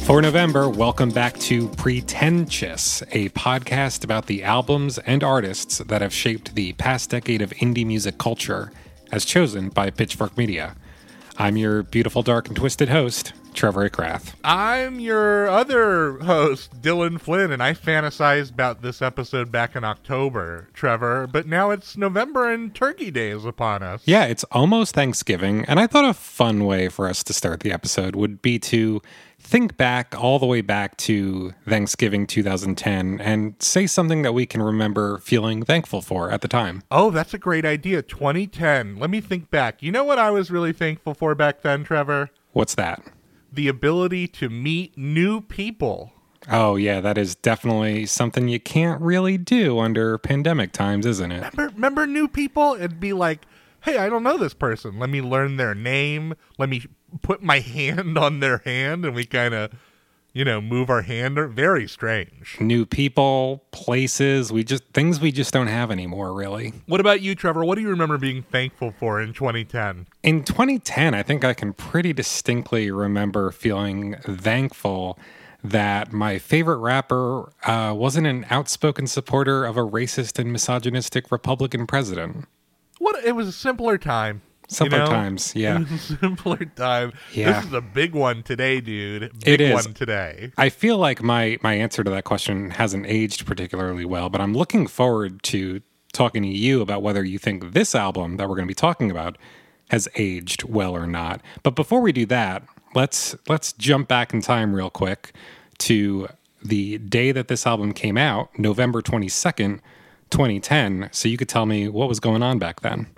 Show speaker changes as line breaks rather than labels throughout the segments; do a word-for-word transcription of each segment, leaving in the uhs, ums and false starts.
For November, welcome back to Pretentious, a podcast about the albums and artists that have shaped the past decade of indie music culture, as chosen by Pitchfork Media. I'm your beautiful, dark, and twisted host, Trevor Ickrath.
I'm your other host, Dylan Flynn, and I fantasized about this episode back in October, Trevor, but now it's November and Turkey Day is upon us.
Yeah, it's almost Thanksgiving, and I thought a fun way for us to start the episode would be to think back all the way back to Thanksgiving two thousand ten and say something that we can remember feeling thankful for at the time.
Oh, that's a great idea. twenty ten. Let me think back. You know what I was really thankful for back then, Trevor?
What's that?
The ability to meet new people.
Oh, yeah, that is definitely something you can't really do under pandemic times, isn't it?
Remember, remember new people? It'd be like, hey, I don't know this person. Let me learn their name. Let me put my hand on their hand, and we kind of, you know, move our hand. Very strange.
New people, places, we just things we just don't have anymore, really.
What about you, Trevor? What do you remember being thankful for in twenty ten?
In twenty ten, I think I can pretty distinctly remember feeling thankful that my favorite rapper uh, wasn't an outspoken supporter of a racist and misogynistic Republican president.
What? It was a simpler time.
Simpler
you know?
times, yeah.
It was a simpler time.
Yeah.
This is a big one today, dude. Big
It is.
one today.
I feel like my, my answer to that question hasn't aged particularly well, but I'm looking forward to talking to you about whether you think this album that we're going to be talking about has aged well or not. But before we do that, let's let's jump back in time real quick to the day that this album came out, November twenty-second, twenty ten, so you could tell me what was going on back then.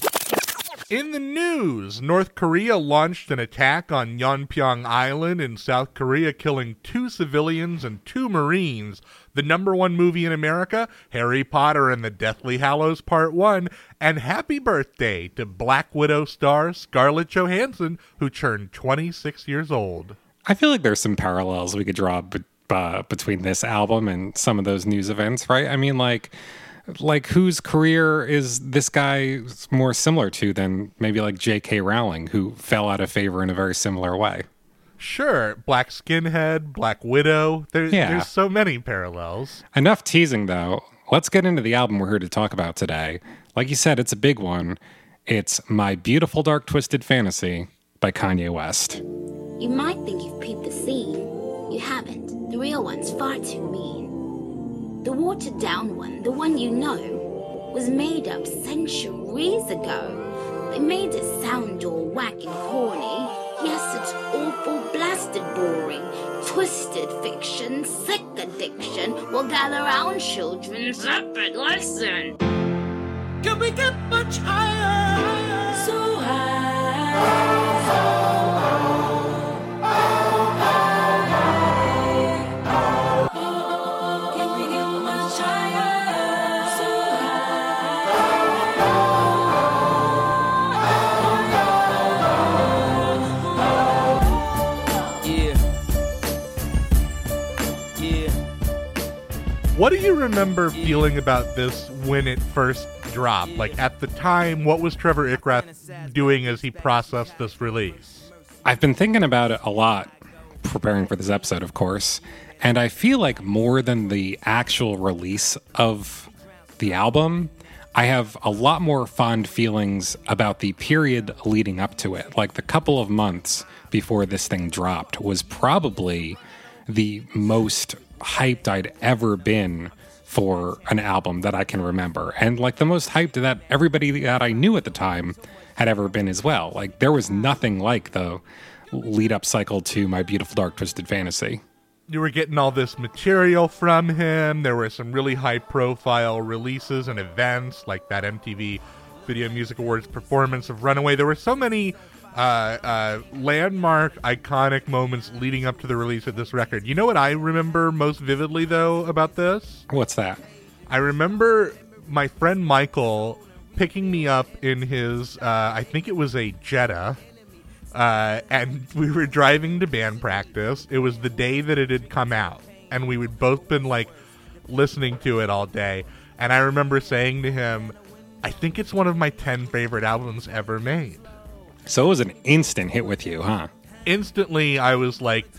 In the news, North Korea launched an attack on Yeonpyeong Island in South Korea, killing two civilians and two Marines. The number one movie in America, Harry Potter and the Deathly Hallows Part one, and happy birthday to Black Widow star Scarlett Johansson, who turned twenty-six years old.
I feel like there's some parallels we could draw be- uh, between this album and some of those news events, right? I mean, like... Like, whose career is this guy more similar to than maybe like J K Rowling, who fell out of favor in a very similar way?
Sure, Black Skinhead, Black Widow. There,
Yeah.
There's so many parallels.
Enough teasing, though. Let's get into the album we're here to talk about today. Like you said, it's a big one. It's My Beautiful Dark Twisted Fantasy by Kanye West.
You might think you've peeped the scene. You haven't. The real one's far too mean. The watered-down one, the one you know, was made up centuries ago. They made it sound all whack and corny. Yes, it's awful, blasted boring. Twisted fiction, sick addiction. We'll gather round, children, separate lesson.
Can we get much higher? So high.
What do you remember feeling about this when it first dropped? Like, at the time, what was Trevor Ickrath doing as he processed this release?
I've been thinking about it a lot, preparing for this episode, of course, and I feel like more than the actual release of the album, I have a lot more fond feelings about the period leading up to it. Like, the couple of months before this thing dropped was probably the most hyped I'd ever been for an album that I can remember. And like the most hyped that everybody that I knew at the time had ever been as well. Like, there was nothing like the lead up cycle to My Beautiful Dark Twisted Fantasy.
You were getting all this material from him. There were some really high profile releases and events like that M T V Video Music Awards performance of Runaway. There were so many Uh, uh, landmark, iconic moments leading up to the release of this record. You know what I remember most vividly, though, about this?
What's that?
I remember my friend Michael picking me up in his, uh, I think it was a Jetta, uh, and we were driving to band practice. It was the day that it had come out, and we had both been, like, listening to it all day. And I remember saying to him, I think it's one of my ten favorite albums ever made.
So it was an instant hit with you, huh?
Instantly, I was like,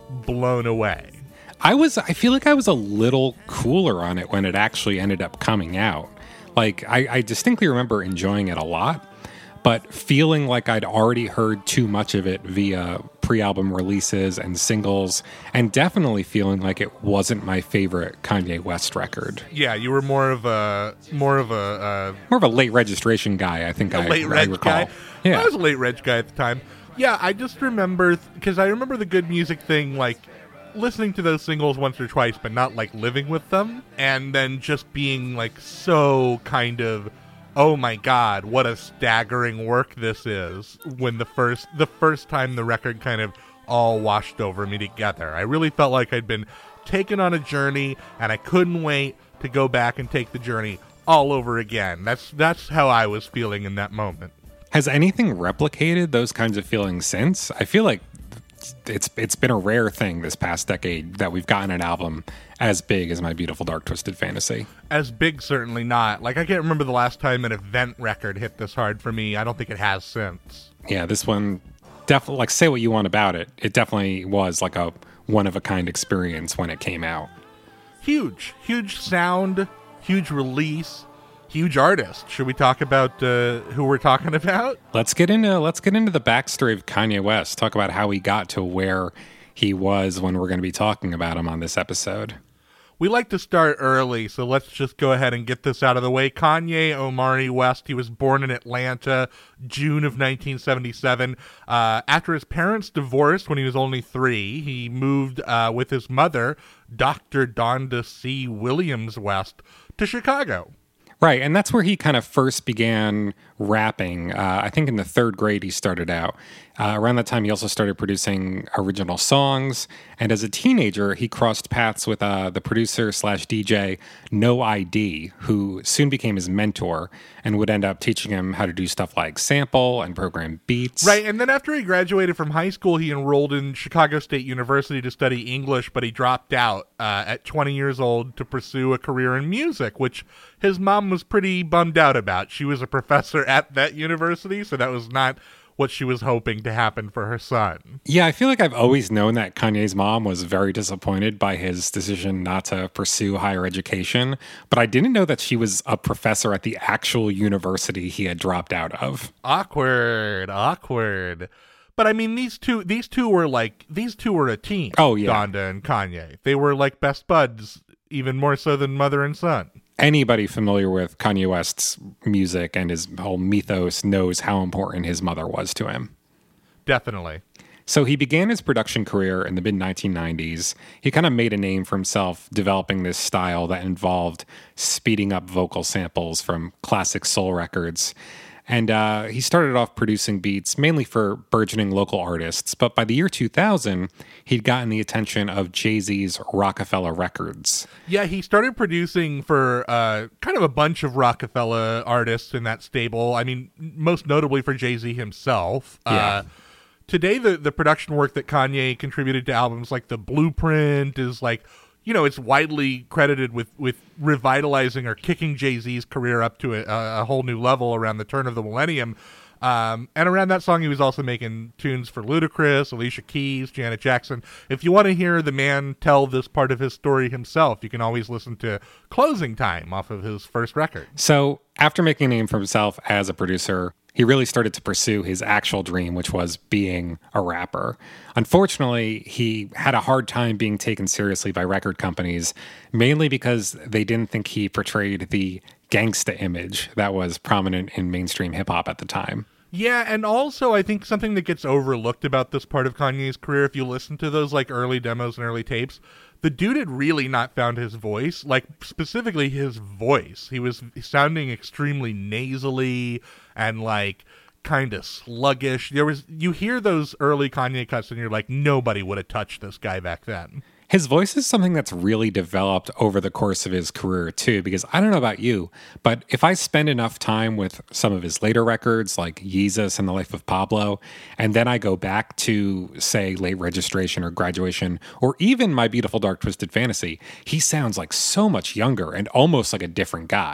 blown away.
I was, I feel like I was a little cooler on it when it actually ended up coming out. Like, I, I distinctly remember enjoying it a lot, but feeling like I'd already heard too much of it via pre-album releases and singles, and definitely feeling like it wasn't my favorite Kanye West record.
Yeah, you were more of a more of a uh,
more of a late registration guy. I think
a
I,
late
I
reg
recall.
guy.
Yeah,
I was a late reg guy at the time. Yeah, I just remember because I remember the good music thing, like listening to those singles once or twice, but not like living with them, and then just being like so kind of, oh my god, what a staggering work this is, when the first the first time the record kind of all washed over me together. I really felt like I'd been taken on a journey, and I couldn't wait to go back and take the journey all over again. That's that's how I was feeling in that moment.
Has anything replicated those kinds of feelings since? I feel like it's it's been a rare thing this past decade that we've gotten an album as big as My Beautiful Dark Twisted Fantasy.
As big, certainly not. Like, I can't remember the last time an event record hit this hard for me. I don't think it has since.
Yeah, this one definitely, like, say what you want about it, it definitely was like a one-of-a-kind experience when it came out.
Huge. Huge sound, huge release, huge artist. Should we talk about uh, who we're talking about?
Let's get into let's get into the backstory of Kanye West. Talk about how he got to where he was when we're going to be talking about him on this episode.
We like to start early, so let's just go ahead and get this out of the way. Kanye Omari West, he was born in Atlanta, June of nineteen seventy-seven. Uh, after his parents divorced when he was only three, he moved uh, with his mother, Doctor Donda C. Williams West, to Chicago.
Right, and that's where he kind of first began rapping. Uh, I think in the third grade he started out. Uh, around that time, he also started producing original songs. And as a teenager, he crossed paths with uh, the producer slash D J No I D, who soon became his mentor and would end up teaching him how to do stuff like sample and program beats.
Right, and then after he graduated from high school, he enrolled in Chicago State University to study English, but he dropped out uh, at twenty years old to pursue a career in music, which his mom was pretty bummed out about. She was a professor at that university, so that was not what she was hoping to happen for her son.
Yeah, I feel like I've always known that Kanye's mom was very disappointed by his decision not to pursue higher education, but I didn't know that she was a professor at the actual university he had dropped out of.
Awkward, awkward. But I mean, these two, these two were like, these two were a team.
Oh, yeah.
Donda and Kanye. They were like best buds, even more so than mother and son.
Anybody familiar with Kanye West's music and his whole mythos knows how important his mother was to him.
Definitely.
So he began his production career in the mid nineteen nineties. He kind of made a name for himself developing this style that involved speeding up vocal samples from classic soul records. And uh, he started off producing beats mainly for burgeoning local artists. But by the year two thousand, he'd gotten the attention of Jay-Z's Rockefeller Records.
Yeah, he started producing for uh, kind of a bunch of Rockefeller artists in that stable. I mean, most notably for Jay-Z himself.
Yeah.
Uh, today, the, the production work that Kanye contributed to albums like The Blueprint is like, you know, it's widely credited with, with revitalizing or kicking Jay-Z's career up to a, a whole new level around the turn of the millennium. Um, and around that song, he was also making tunes for Ludacris, Alicia Keys, Janet Jackson. If you want to hear the man tell this part of his story himself, you can always listen to Closing Time off of his first record.
So after making a name for himself as a producer, he really started to pursue his actual dream, which was being a rapper. Unfortunately, he had a hard time being taken seriously by record companies, mainly because they didn't think he portrayed the gangsta image that was prominent in mainstream hip-hop at the time.
Yeah, and also I think something that gets overlooked about this part of Kanye's career, if you listen to those like early demos and early tapes, the dude had really not found his voice, like specifically his voice. He was sounding extremely nasally and like kind of sluggish. There was, you hear those early Kanye cuts and you're like, nobody would have touched this guy back then.
His voice is something that's really developed over the course of his career, too, because I don't know about you, but if I spend enough time with some of his later records, like Yeezus and The Life of Pablo, and then I go back to, say, Late Registration or Graduation, or even My Beautiful Dark Twisted Fantasy, he sounds like so much younger and almost like a different guy.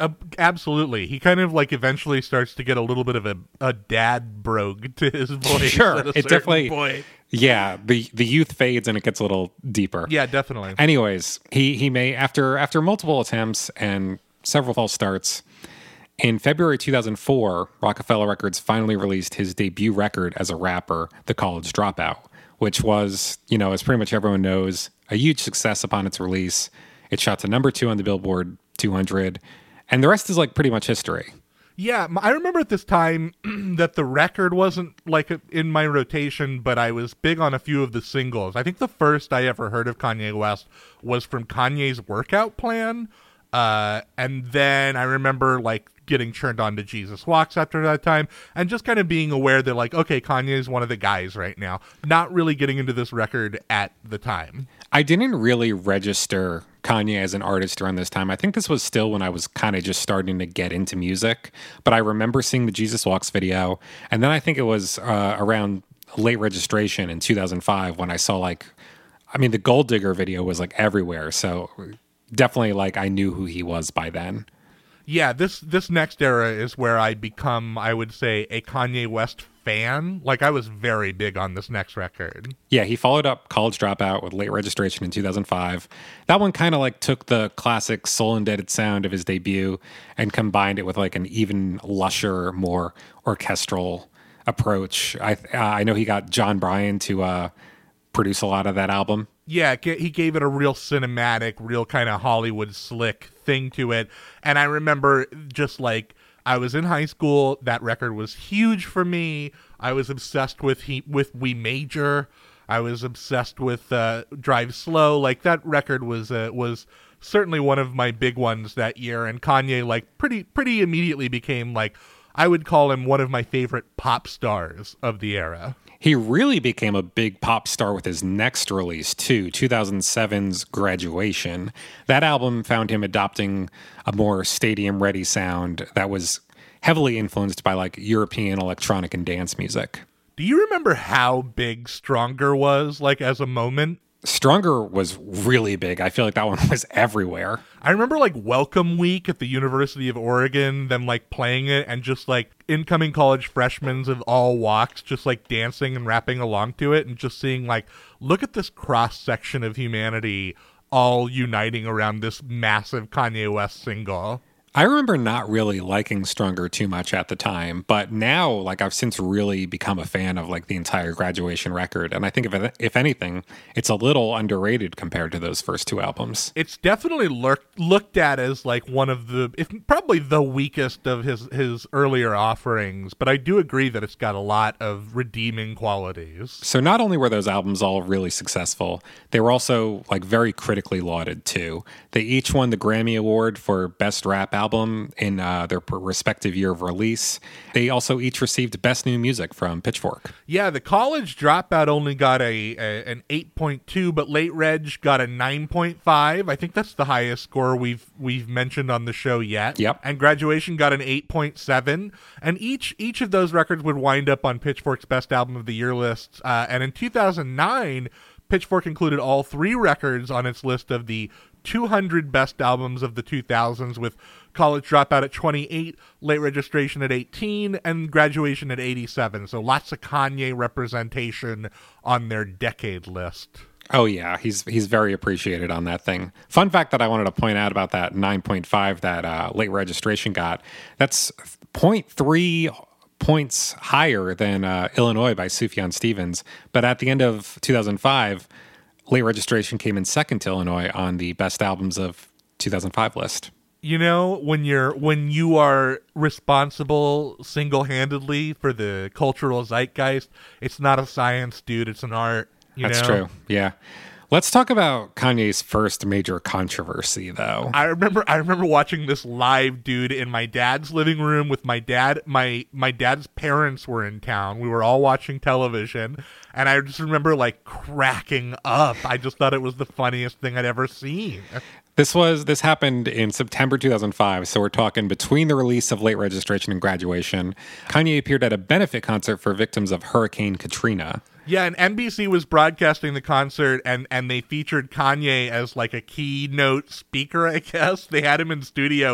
Uh, absolutely. He kind of like eventually starts to get a little bit of a, a dad brogue to his voice.
Sure.
At a
It definitely,
point.
yeah, the, the youth fades and it gets a little deeper.
Yeah, definitely.
Anyways, he, he may, after, after multiple attempts and several false starts, in February two thousand four, Rockefeller Records finally released his debut record as a rapper, The College Dropout, which was, you know, as pretty much everyone knows, a huge success upon its release. It shot to number two on the Billboard two hundred, and the rest is like pretty much history.
Yeah, I remember at this time that the record wasn't like in my rotation, but I was big on a few of the singles. I think the first I ever heard of Kanye West was from Kanye's Workout Plan. Uh, and then I remember like getting turned on to Jesus Walks after that time and just kind of being aware that like, okay, Kanye is one of the guys right now, not really getting into this record at the time.
I didn't really register Kanye as an artist around this time. I think this was still when I was kind of just starting to get into music, but I remember seeing the Jesus Walks video. And then I think it was uh, around Late Registration in two thousand five when I saw like, I mean, the Gold Digger video was like everywhere. So definitely like I knew who he was by then.
Yeah, this this next era is where I become, I would say, a Kanye West fan. Like, I was very big on this next record.
Yeah, he followed up College Dropout with Late Registration in two thousand five. That one kind of like took the classic soul-indebted sound of his debut and combined it with like an even lusher, more orchestral approach. I uh, I know he got John Bryan to uh, produce a lot of that album.
Yeah, he gave it a real cinematic, real kind of Hollywood slick thing to it. And I remember just like, I was in high school. That record was huge for me. I was obsessed with he, with We Major. I was obsessed with uh, Drive Slow. Like, that record was uh, was certainly one of my big ones that year. And Kanye, like, pretty pretty immediately became, like, I would call him one of my favorite pop stars of the era.
He really became a big pop star with his next release, too, two thousand seven's Graduation. That album found him adopting a more stadium-ready sound that was heavily influenced by, like, European electronic and dance music.
Do you remember how big Stronger was, like, as a moment?
Stronger was really big. I feel like that one was everywhere.
I remember like Welcome Week at the University of Oregon, them like playing it and just like incoming college freshmen of all walks just like dancing and rapping along to it and just seeing like, look at this cross section of humanity all uniting around this massive Kanye West single.
I remember not really liking Stronger too much at the time, but now, like, I've since really become a fan of, like, the entire Graduation record, and I think, if if anything, it's a little underrated compared to those first two albums.
It's definitely lurk, looked at as, like, one of the, if probably the weakest of his, his earlier offerings, but I do agree that it's got a lot of redeeming qualities.
So not only were those albums all really successful, they were also, like, very critically lauded, too. They each won the Grammy Award for Best Rap Album. album in uh, their respective year of release. They also each received Best New Music from Pitchfork.
Yeah, the College Dropout only got a, a an eight point two, but Late Reg got a nine point five. I think that's the highest score we've we've mentioned on the show yet.
Yep.
And Graduation got an eight point seven. And each each of those records would wind up on Pitchfork's Best Album of the Year lists. Uh, and in two thousand nine, Pitchfork included all three records on its list of the two hundred best albums of the two thousands, with College Dropout at twenty-eight, Late Registration at eighteen, and Graduation at eighty-seven. So lots of Kanye representation on their decade list.
Oh, yeah. He's he's very appreciated on that thing. Fun fact that I wanted to point out about that nine point five that uh, Late Registration got, that's zero point three points higher than uh, Illinois by Sufjan Stevens. But at the end of two thousand five, Late Registration came in second to Illinois on the best albums of two thousand five list.
You know, when you're when you are responsible single-handedly for the cultural zeitgeist, it's not a science, dude. It's an art. You
That's
know?
true. Yeah. Let's talk about Kanye's first major controversy, though.
I remember I remember watching this live, dude, in my dad's living room with my dad. My my dad's parents were in town. We were all watching television, and I just remember, like, cracking up. I just thought it was the funniest thing I'd ever seen.
This was this happened in September two thousand five, so we're talking between the release of Late Registration and Graduation. Kanye appeared at a benefit concert for victims of Hurricane Katrina.
Yeah, and N B C was broadcasting the concert, and, and they featured Kanye as, like, a keynote speaker, I guess. They had him in studio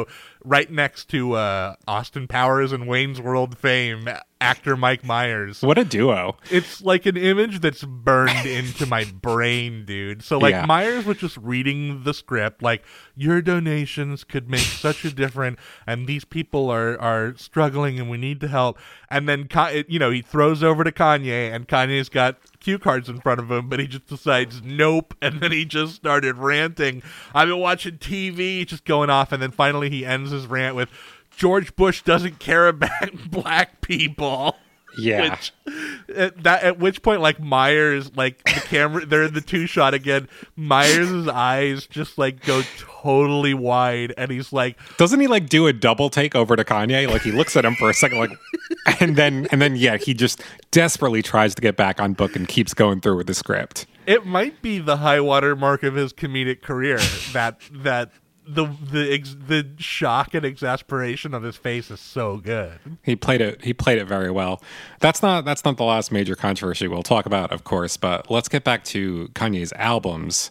right next to uh, Austin Powers and Wayne's World fame actor Mike Myers.
What a duo.
It's like an image that's burned into my brain, dude. So, like,
Yeah.
Myers was just reading the script, like, your donations could make such a difference, and these people are, are struggling, and we need to help. And then, you know, he throws over to Kanye, and Kanye's got cue cards in front of him, but he just decides nope, and then he just started ranting. I've been watching T V, just going off, and then finally he ends his rant with, George Bush doesn't care about black people.
Yeah.
Which, at, that, at which point, like, Myers, like, the camera, they're in the two shot again. Myers' eyes just, like, go totally wide, and he's like,
Doesn't he like do a double take over to Kanye? Like he looks at him for a second, like, and then and then yeah, he just desperately tries to get back on book and keeps going through with the script.
it might be the high water mark of his comedic career. that that the the ex, the shock and exasperation on his face is so good.
He played it. He played it very well. That's not. That's not the last major controversy we'll talk about, of course. But let's get back to Kanye's albums.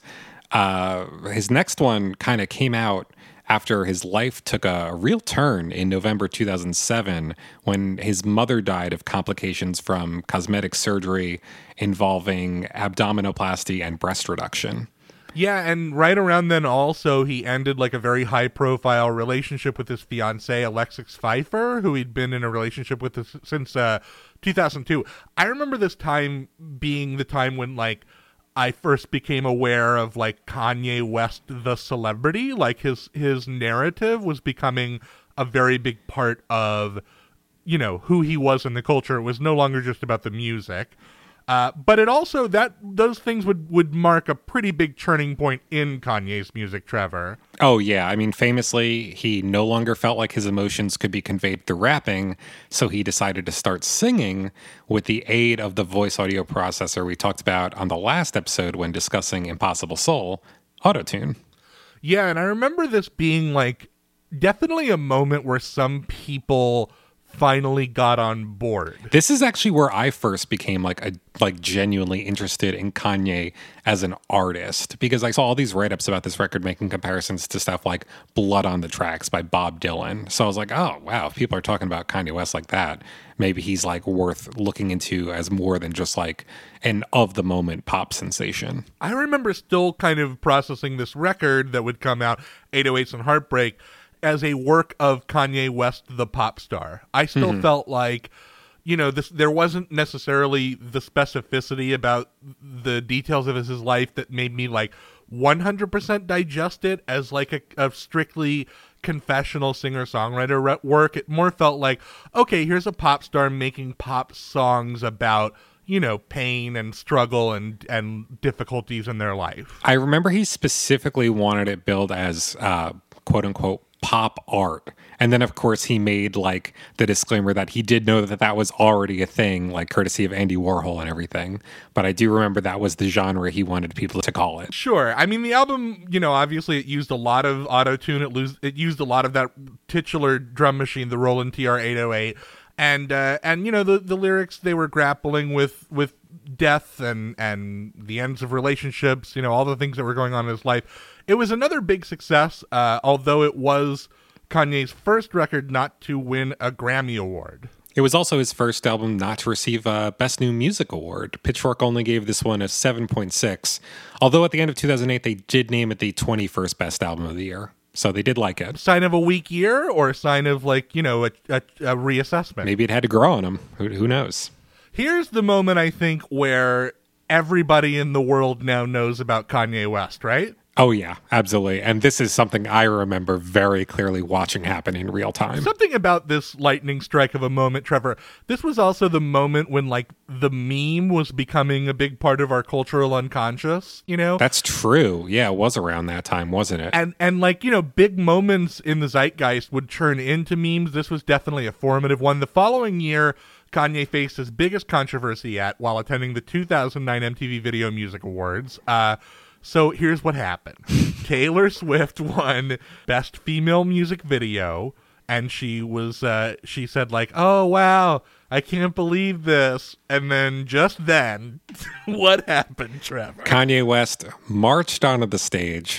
Uh, his next one kind of came out after his life took a real turn in November two thousand seven when his mother died of complications from cosmetic surgery involving abdominoplasty and breast reduction.
Yeah, and right around then also he ended like a very high profile relationship with his fiancée Alexis Pfeiffer, who he'd been in a relationship with this, since uh, two thousand two. I remember this time being the time when like I first became aware of like Kanye West the celebrity. Like his his narrative was becoming a very big part of, you know, who he was in the culture. It was no longer just about the music. Uh, but it also, that those things would, would mark a pretty big turning point in Kanye's music, Trevor.
Oh, yeah. I mean, famously, he no longer felt like his emotions could be conveyed through rapping, so he decided to start singing with the aid of the voice audio processor we talked about on the last episode when discussing Impossible Soul, Autotune.
Yeah, and I remember this being, like, definitely a moment where some people finally got on board.
This is actually where I first became like a like genuinely interested in Kanye as an artist, because I saw all these write-ups about this record making comparisons to stuff like Blood on the Tracks by Bob Dylan. So I was like, oh wow, if people are talking about Kanye West like that, maybe he's like worth looking into as more than just like an of the moment pop sensation.
I remember still kind of processing this record that would come out, eight oh eights and Heartbreak, as a work of Kanye West, the pop star. I still mm-hmm. felt like, you know, this there wasn't necessarily the specificity about the details of his life that made me like one hundred percent digest it as like a, a strictly confessional singer-songwriter work. It more felt like, okay, here's a pop star making pop songs about, you know, pain and struggle and, and difficulties in their life.
I remember he specifically wanted it billed as uh, quote unquote pop art. And then, of course, he made like the disclaimer that he did know that that was already a thing, like courtesy of Andy Warhol and everything. But I do remember that was the genre he wanted people to call it.
Sure. I mean, the album, you know, obviously it used a lot of auto-tune. It, lose, it used a lot of that titular drum machine, the Roland T R eight oh eight. And, uh, and you know, the, the lyrics, they were grappling with, with death and, and the ends of relationships, you know, all the things that were going on in his life. It was another big success, uh, although it was Kanye's first record not to win a Grammy Award.
It was also his first album not to receive a Best New Music Award. Pitchfork only gave this one a seven point six, although at the end of two thousand eight, they did name it the twenty-first Best Album of the Year. So they did like it.
Sign of a weak year or a sign of, like, you know, a, a, a reassessment?
Maybe it had to grow on him. Who, who knows?
Here's the moment, I think, where everybody in the world now knows about Kanye West, right?
Oh, yeah, absolutely. And this is something I remember very clearly watching happen in real time.
Something about this lightning strike of a moment, Trevor. This was also the moment when, like, the meme was becoming a big part of our cultural unconscious, you know?
That's true. Yeah, it was around that time, wasn't it?
And, and like, you know, big moments in the zeitgeist would turn into memes. This was definitely a formative one. The following year, Kanye faced his biggest controversy yet while attending the two thousand nine M T V Video Music Awards. Uh... So here's what happened. Taylor Swift won Best Female Music Video, and she was uh, she said like, "Oh wow, I can't believe this." And then just then, what happened, Trevor?
Kanye West marched onto the stage,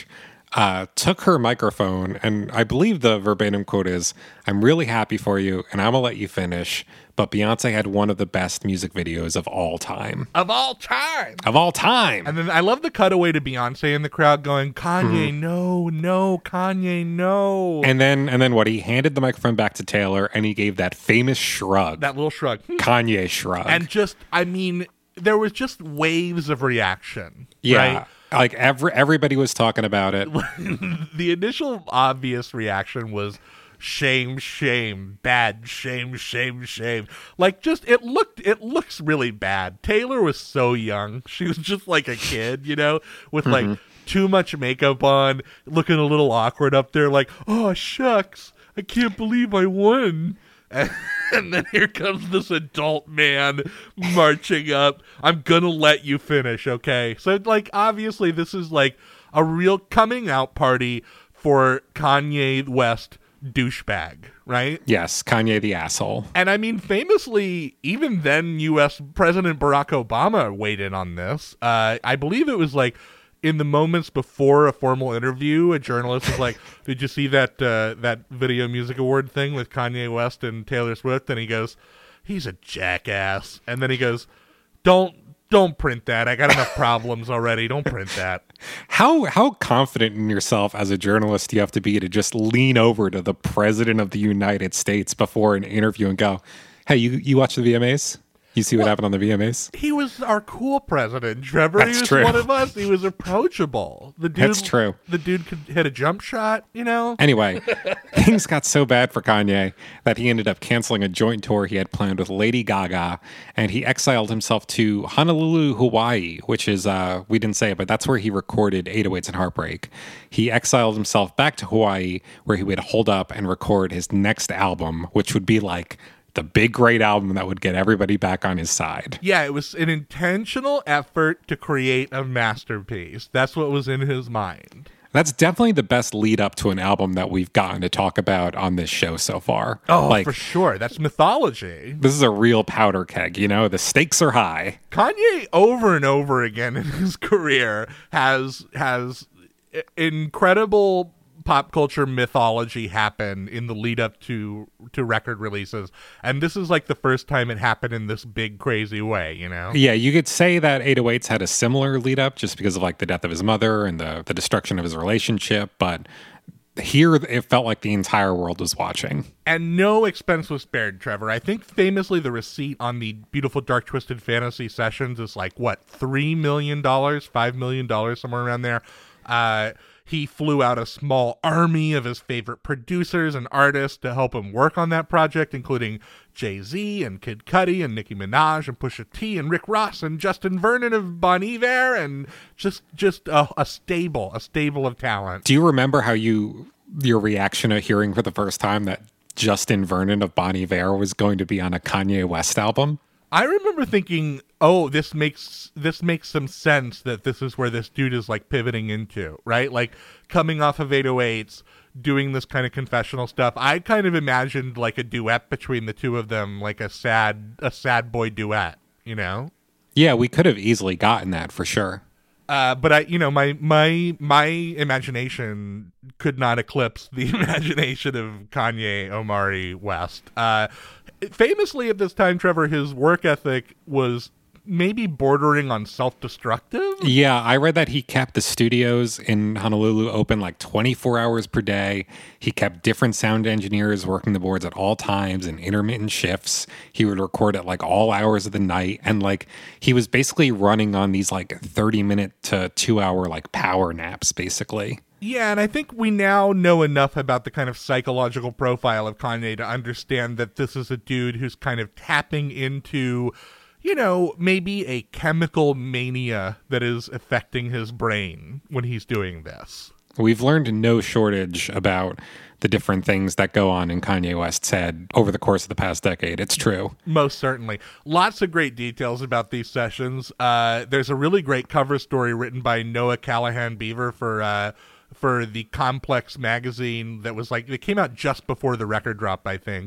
uh, took her microphone, and I believe the verbatim quote is, "I'm really happy for you, and I'm going to let you finish, but Beyonce had one of the best music videos of all time."
Of all time.
Of all time.
And then I love the cutaway to Beyonce in the crowd going, Kanye,
Mm-hmm.
no, no, Kanye, no.
And then, and then what? He handed the microphone back to Taylor, and he gave that famous shrug.
That little shrug.
Kanye shrug.
And just, I mean, there was just waves of reaction.
yeah.
Right?
Like every everybody was talking about it.
The initial obvious reaction was shame, shame, bad, shame, shame, shame. Like, just it looked it looks really bad. Taylor was so young. She was just like a kid, you know, with like
Mm-hmm.
too much makeup on, looking a little awkward up there, like, oh shucks, I can't believe I won. And, and then here comes this adult man marching up. I'm gonna let you finish, okay? So, like, obviously, this is like a real coming out party for Kanye West douchebag, right?
Yes, Kanye the asshole.
And I mean, famously, even then, U S President Barack Obama weighed in on this. Uh, I believe it was like in the moments before a formal interview, a journalist was like, "Did you see that uh, that Video Music Award thing with Kanye West and Taylor Swift?" And he goes, "He's a jackass." And then he goes, "Don't don't print that. I got enough problems already. Don't print that."
How how confident in yourself as a journalist do you have to be to just lean over to the president of the United States before an interview and go, "Hey, you you watch the V M As? You see what happened on the V M As?"
He was our cool president, Trevor.
That's
he was
true.
one of us. He was approachable. The dude,
That's true.
The dude could hit a jump shot, you know?
Anyway, things got so bad for Kanye that he ended up canceling a joint tour he had planned with Lady Gaga, and he exiled himself to Honolulu, Hawaii, which is, uh, we didn't say it, but that's where he recorded eight oh eights and Heartbreak. He exiled himself back to Hawaii, where he would hold up and record his next album, which would be like the big, great album that would get everybody back on his side.
Yeah, it was an intentional effort to create a masterpiece. That's what was in his mind.
That's definitely the best lead up to an album that we've gotten to talk about on this show so far.
Oh,
like,
for sure. That's mythology.
this is a real powder keg, you know? The stakes are high.
Kanye, over and over again in his career, has has i- incredible pop culture mythology happen in the lead up to to record releases, and this is like the first time it happened in this big crazy way, you know?
Yeah, you could say that eight oh eights had a similar lead up just because of like the death of his mother and the, the destruction of his relationship, but here it felt like the entire world was watching.
And no expense was spared, Trevor. I think famously the receipt on the Beautiful Dark Twisted Fantasy sessions is like, what, three million dollars, five million dollars, somewhere around there. Uh, he flew out a small army of his favorite producers and artists to help him work on that project, including Jay-Z and Kid Cudi and Nicki Minaj and Pusha T and Rick Ross and Justin Vernon of Bon Iver, and just just a, a stable, a stable of talent.
Do you remember how you your reaction at hearing for the first time that Justin Vernon of Bon Iver was going to be on a Kanye West album?
I remember thinking, oh, this makes this makes some sense that this is where this dude is like pivoting into, right? Like coming off of eight oh eights, doing this kind of confessional stuff. I kind of imagined like a duet between the two of them, like a sad a sad boy duet, you know?
Yeah, we could have easily gotten that for sure.
Uh, but I, you know, my my my imagination could not eclipse the imagination of Kanye Omari West. Uh, famously, at this time, Trevor, his work ethic was maybe bordering on self-destructive.
Yeah, I read that he kept the studios in Honolulu open like twenty-four hours per day. He kept different sound engineers working the boards at all times in intermittent shifts. He would record at like all hours of the night. And like he was basically running on these like thirty minute to two hour like power naps, basically.
Yeah, and I think we now know enough about the kind of psychological profile of Kanye to understand that this is a dude who's kind of tapping into, you know, maybe a chemical mania that is affecting his brain when he's doing this.
We've learned no shortage about the different things that go on in Kanye West's head over the course of the past decade. It's true.
Most certainly. Lots of great details about these sessions. Uh, there's a really great cover story written by Noah Callahan Beaver for uh, for the Complex magazine that was like, it came out just before the record drop, I think.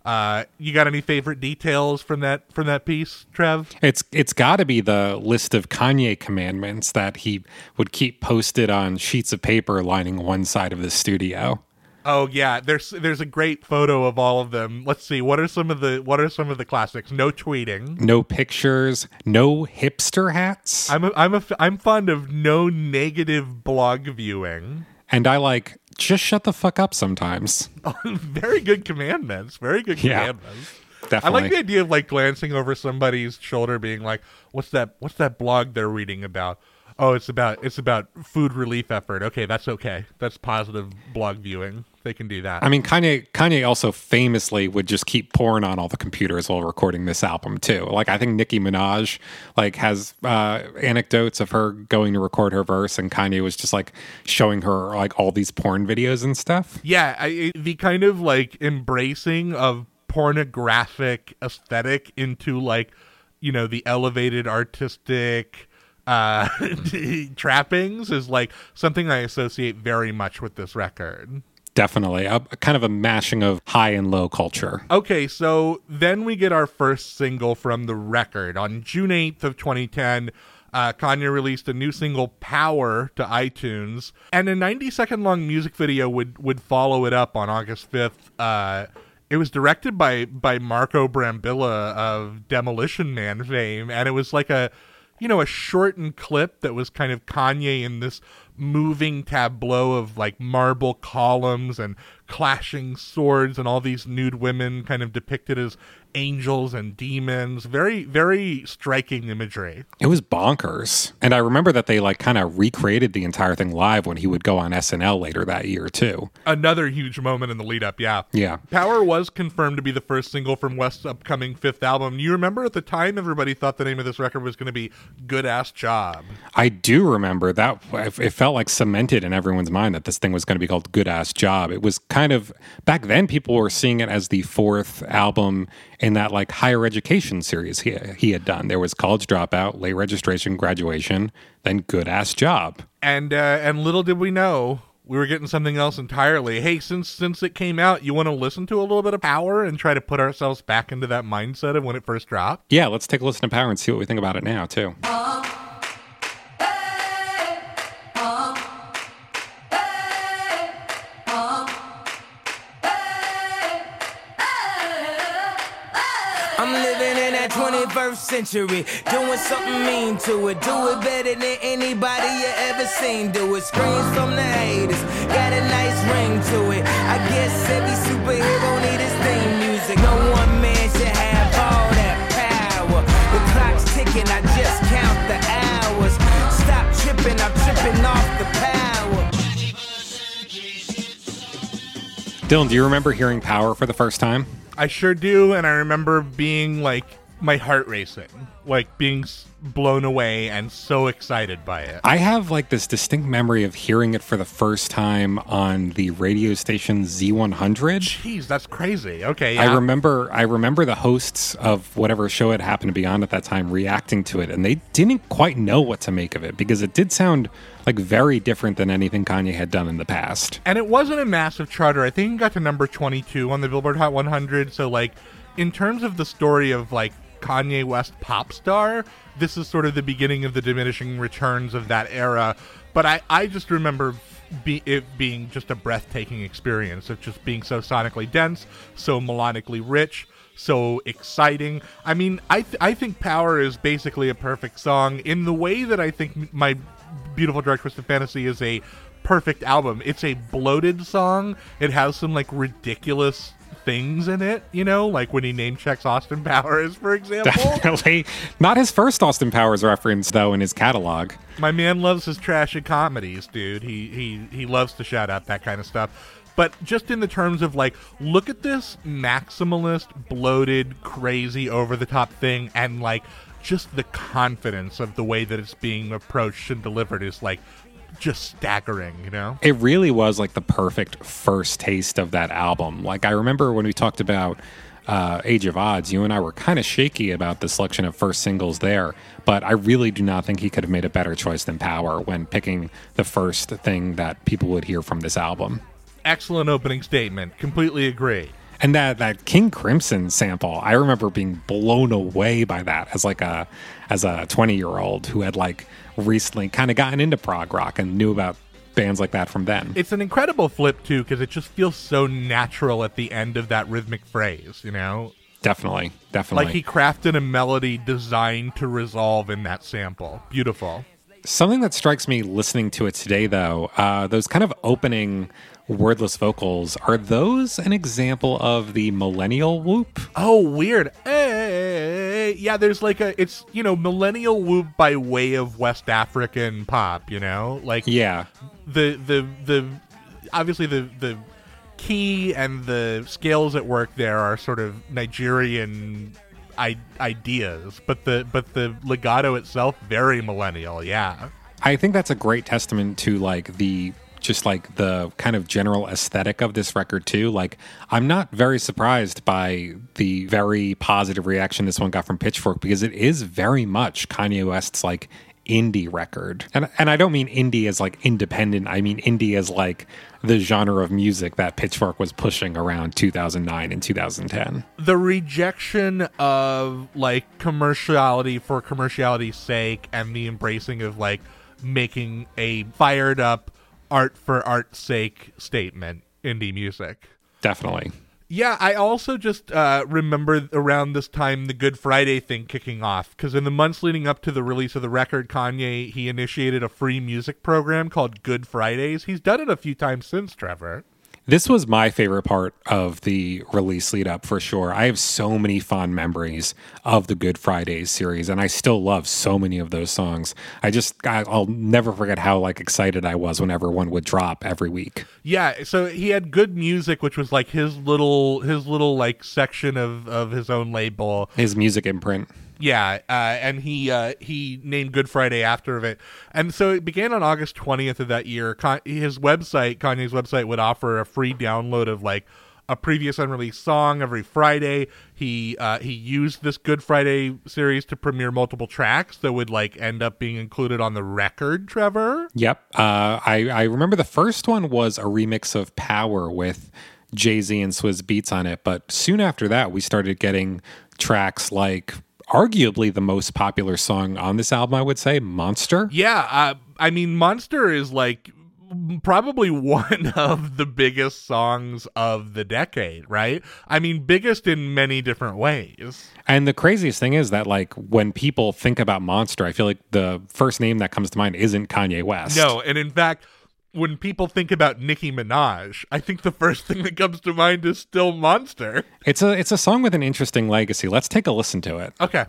Uh, you got any favorite details from that from that piece, Trev?
It's it's got to be the list of Kanye commandments that he would keep posted on sheets of paper lining one side of the studio.
Oh yeah, there's there's a great photo of all of them. Let's see, what are some of the what are some of the classics? No tweeting,
no pictures, no hipster hats.
I'm a, I'm a, I'm fond of no negative blog viewing,
and I like just shut the fuck up sometimes.
Oh, very good commandments. Very good
yeah,
commandments.
Definitely.
I like the idea of like glancing over somebody's shoulder, being like, "What's that? What's that blog they're reading about?" Oh, it's about it's about food relief effort. Okay, that's okay. That's positive blog viewing. They can do that.
I mean, Kanye Kanye also famously would just keep porn on all the computers while recording this album too. Like, I think Nicki Minaj like has uh, anecdotes of her going to record her verse, and Kanye was just like showing her like all these porn videos and stuff.
Yeah, I, the kind of like embracing of pornographic aesthetic into like, you know, the elevated artistic uh trappings is like something I associate very much with this record.
Definitely a, a kind of a mashing of high and low culture.
Okay, so then we get our first single from the record. On June eighth of twenty ten, uh, Kanye released a new single, Power, to iTunes, and a ninety second long music video would would follow it up on August fifth. Uh it was directed by by Marco Brambilla of Demolition Man fame, and it was like a you know, a shortened clip that was kind of Kanye in this moving tableau of like marble columns and clashing swords and all these nude women kind of depicted as angels and demons. Very, very striking imagery.
It was bonkers. And I remember that they like kind of recreated the entire thing live when he would go on S N L later that year too.
Another huge moment in the lead up, yeah.
Yeah.
Power was confirmed to be the first single from West's upcoming fifth album. You remember at the time everybody thought the name of this record was going to be Good Ass Job.
I do remember that. It felt like cemented in everyone's mind that this thing was going to be called Good Ass Job. It was kind of, back then people were seeing it as the fourth album in that like higher education series he he had done. There was College Dropout, Late Registration, Graduation, then Good Ass Job.
And uh, and little did we know, we were getting something else entirely. Hey, since since it came out, you want to listen to a little bit of Power and try to put ourselves back into that mindset of when it first dropped?
Yeah, let's take a listen to Power and see what we think about it now, too.
Uh, hey, uh, hey, uh, hey, hey. I'm living in that twenty-first century, doing something mean to it. Do it better than anybody you ever seen. Do it. Screams from the haters, got a nice ring to it. I guess every superhero need his theme music. No one man should have all that power. The clock's ticking, I just count the hours. Stop tripping, I'm tripping off the power.
Dylan, do you remember hearing Power for the first time?
I sure do, and I remember being like, my heart racing, like being blown away and so excited by it.
I have like this distinct memory of hearing it for the first time on the radio station Z one hundred.
Jeez, that's crazy. Okay, yeah.
I remember I remember the hosts of whatever show it happened to be on at that time reacting to it, and they didn't quite know what to make of it because it did sound like very different than anything Kanye had done in the past.
And it wasn't a massive charter. I think it got to number twenty-two on the Billboard Hot one hundred. So like, in terms of the story of like Kanye West pop star, this is sort of the beginning of the diminishing returns of that era. But I, I just remember be, it being just a breathtaking experience of just being so sonically dense, so melodically rich, so exciting. I mean, I th- I think Power is basically a perfect song in the way that I think My Beautiful Dark Twisted Fantasy is a perfect album. It's a bloated song. It has some like ridiculous things in it, you know, like when he name checks Austin Powers, for example.
Definitely not his first Austin Powers reference, though, in his catalog.
My man loves his trashy comedies, dude. He he he loves to shout out that kind of stuff. But just in the terms of like, look at this maximalist, bloated, crazy, over-the-top thing, and like just the confidence of the way that it's being approached and delivered is like just staggering, you know?
It really was like the perfect first taste of that album. Like, I remember when we talked about uh, Age of Odds, you and I were kind of shaky about the selection of first singles there, but I really do not think he could have made a better choice than Power when picking the first thing that people would hear from this album.
Excellent opening statement. Completely agree.
And that that King Crimson sample, I remember being blown away by that as like a as a twenty year old who had like recently kind of gotten into prog rock and knew about bands like that from then.
It's an incredible flip too, because it just feels so natural at the end of that rhythmic phrase, you know?
Definitely, definitely.
Like he crafted a melody designed to resolve in that sample. Beautiful.
Something that strikes me listening to it today, though, uh, those kind of opening wordless vocals, are those an example of the millennial whoop?
Oh, weird. Hey, yeah, there's like a, it's, you know, millennial whoop by way of West African pop, you know? Like,
yeah.
The, the, the, obviously the, the key and the scales at work there are sort of Nigerian I- ideas, but the, but the legato itself, very millennial, yeah.
I think that's a great testament to like the just like the kind of general aesthetic of this record too. Like, I'm not very surprised by the very positive reaction this one got from Pitchfork, because it is very much Kanye West's like indie record. And and I don't mean indie as like independent. I mean indie as like the genre of music that Pitchfork was pushing around two thousand nine and two thousand ten.
The rejection of like commerciality for commerciality's sake and the embracing of like making a fired up art for art's sake statement, indie music.
Definitely.
Yeah, I also just uh, remember around this time the Good Friday thing kicking off, because in the months leading up to the release of the record, Kanye, he initiated a free music program called Good Fridays. He's done it a few times since, Trevor.
This was my favorite part of the release lead up for sure. I have so many fond memories of the Good Fridays series, and I still love so many of those songs. I just, I, I'll never forget how like excited I was whenever one would drop every week.
Yeah, so he had Good Music, which was like his little, his little like section of, of his own label.
His music imprint.
Yeah, uh, and he uh, he named Good Friday after it. And so it began on August twentieth of that year. Con- his website, Kanye's website, would offer a free download of like a previous unreleased song every Friday. He uh, he used this Good Friday series to premiere multiple tracks that would like end up being included on the record, Trevor.
Yep. Uh, I, I remember the first one was a remix of Power with Jay-Z and Swizz Beatz on it. But soon after that, we started getting tracks like arguably the most popular song on this album, I would say, Monster.
Yeah, uh, I mean, Monster is like probably one of the biggest songs of the decade, right? I mean, biggest in many different ways.
And the craziest thing is that, like, when people think about Monster, I feel like the first name that comes to mind isn't Kanye West.
No, and in fact, when people think about Nicki Minaj, I think the first thing that comes to mind is still Monster.
It's a it's a song with an interesting legacy. Let's take a listen to it.
Okay.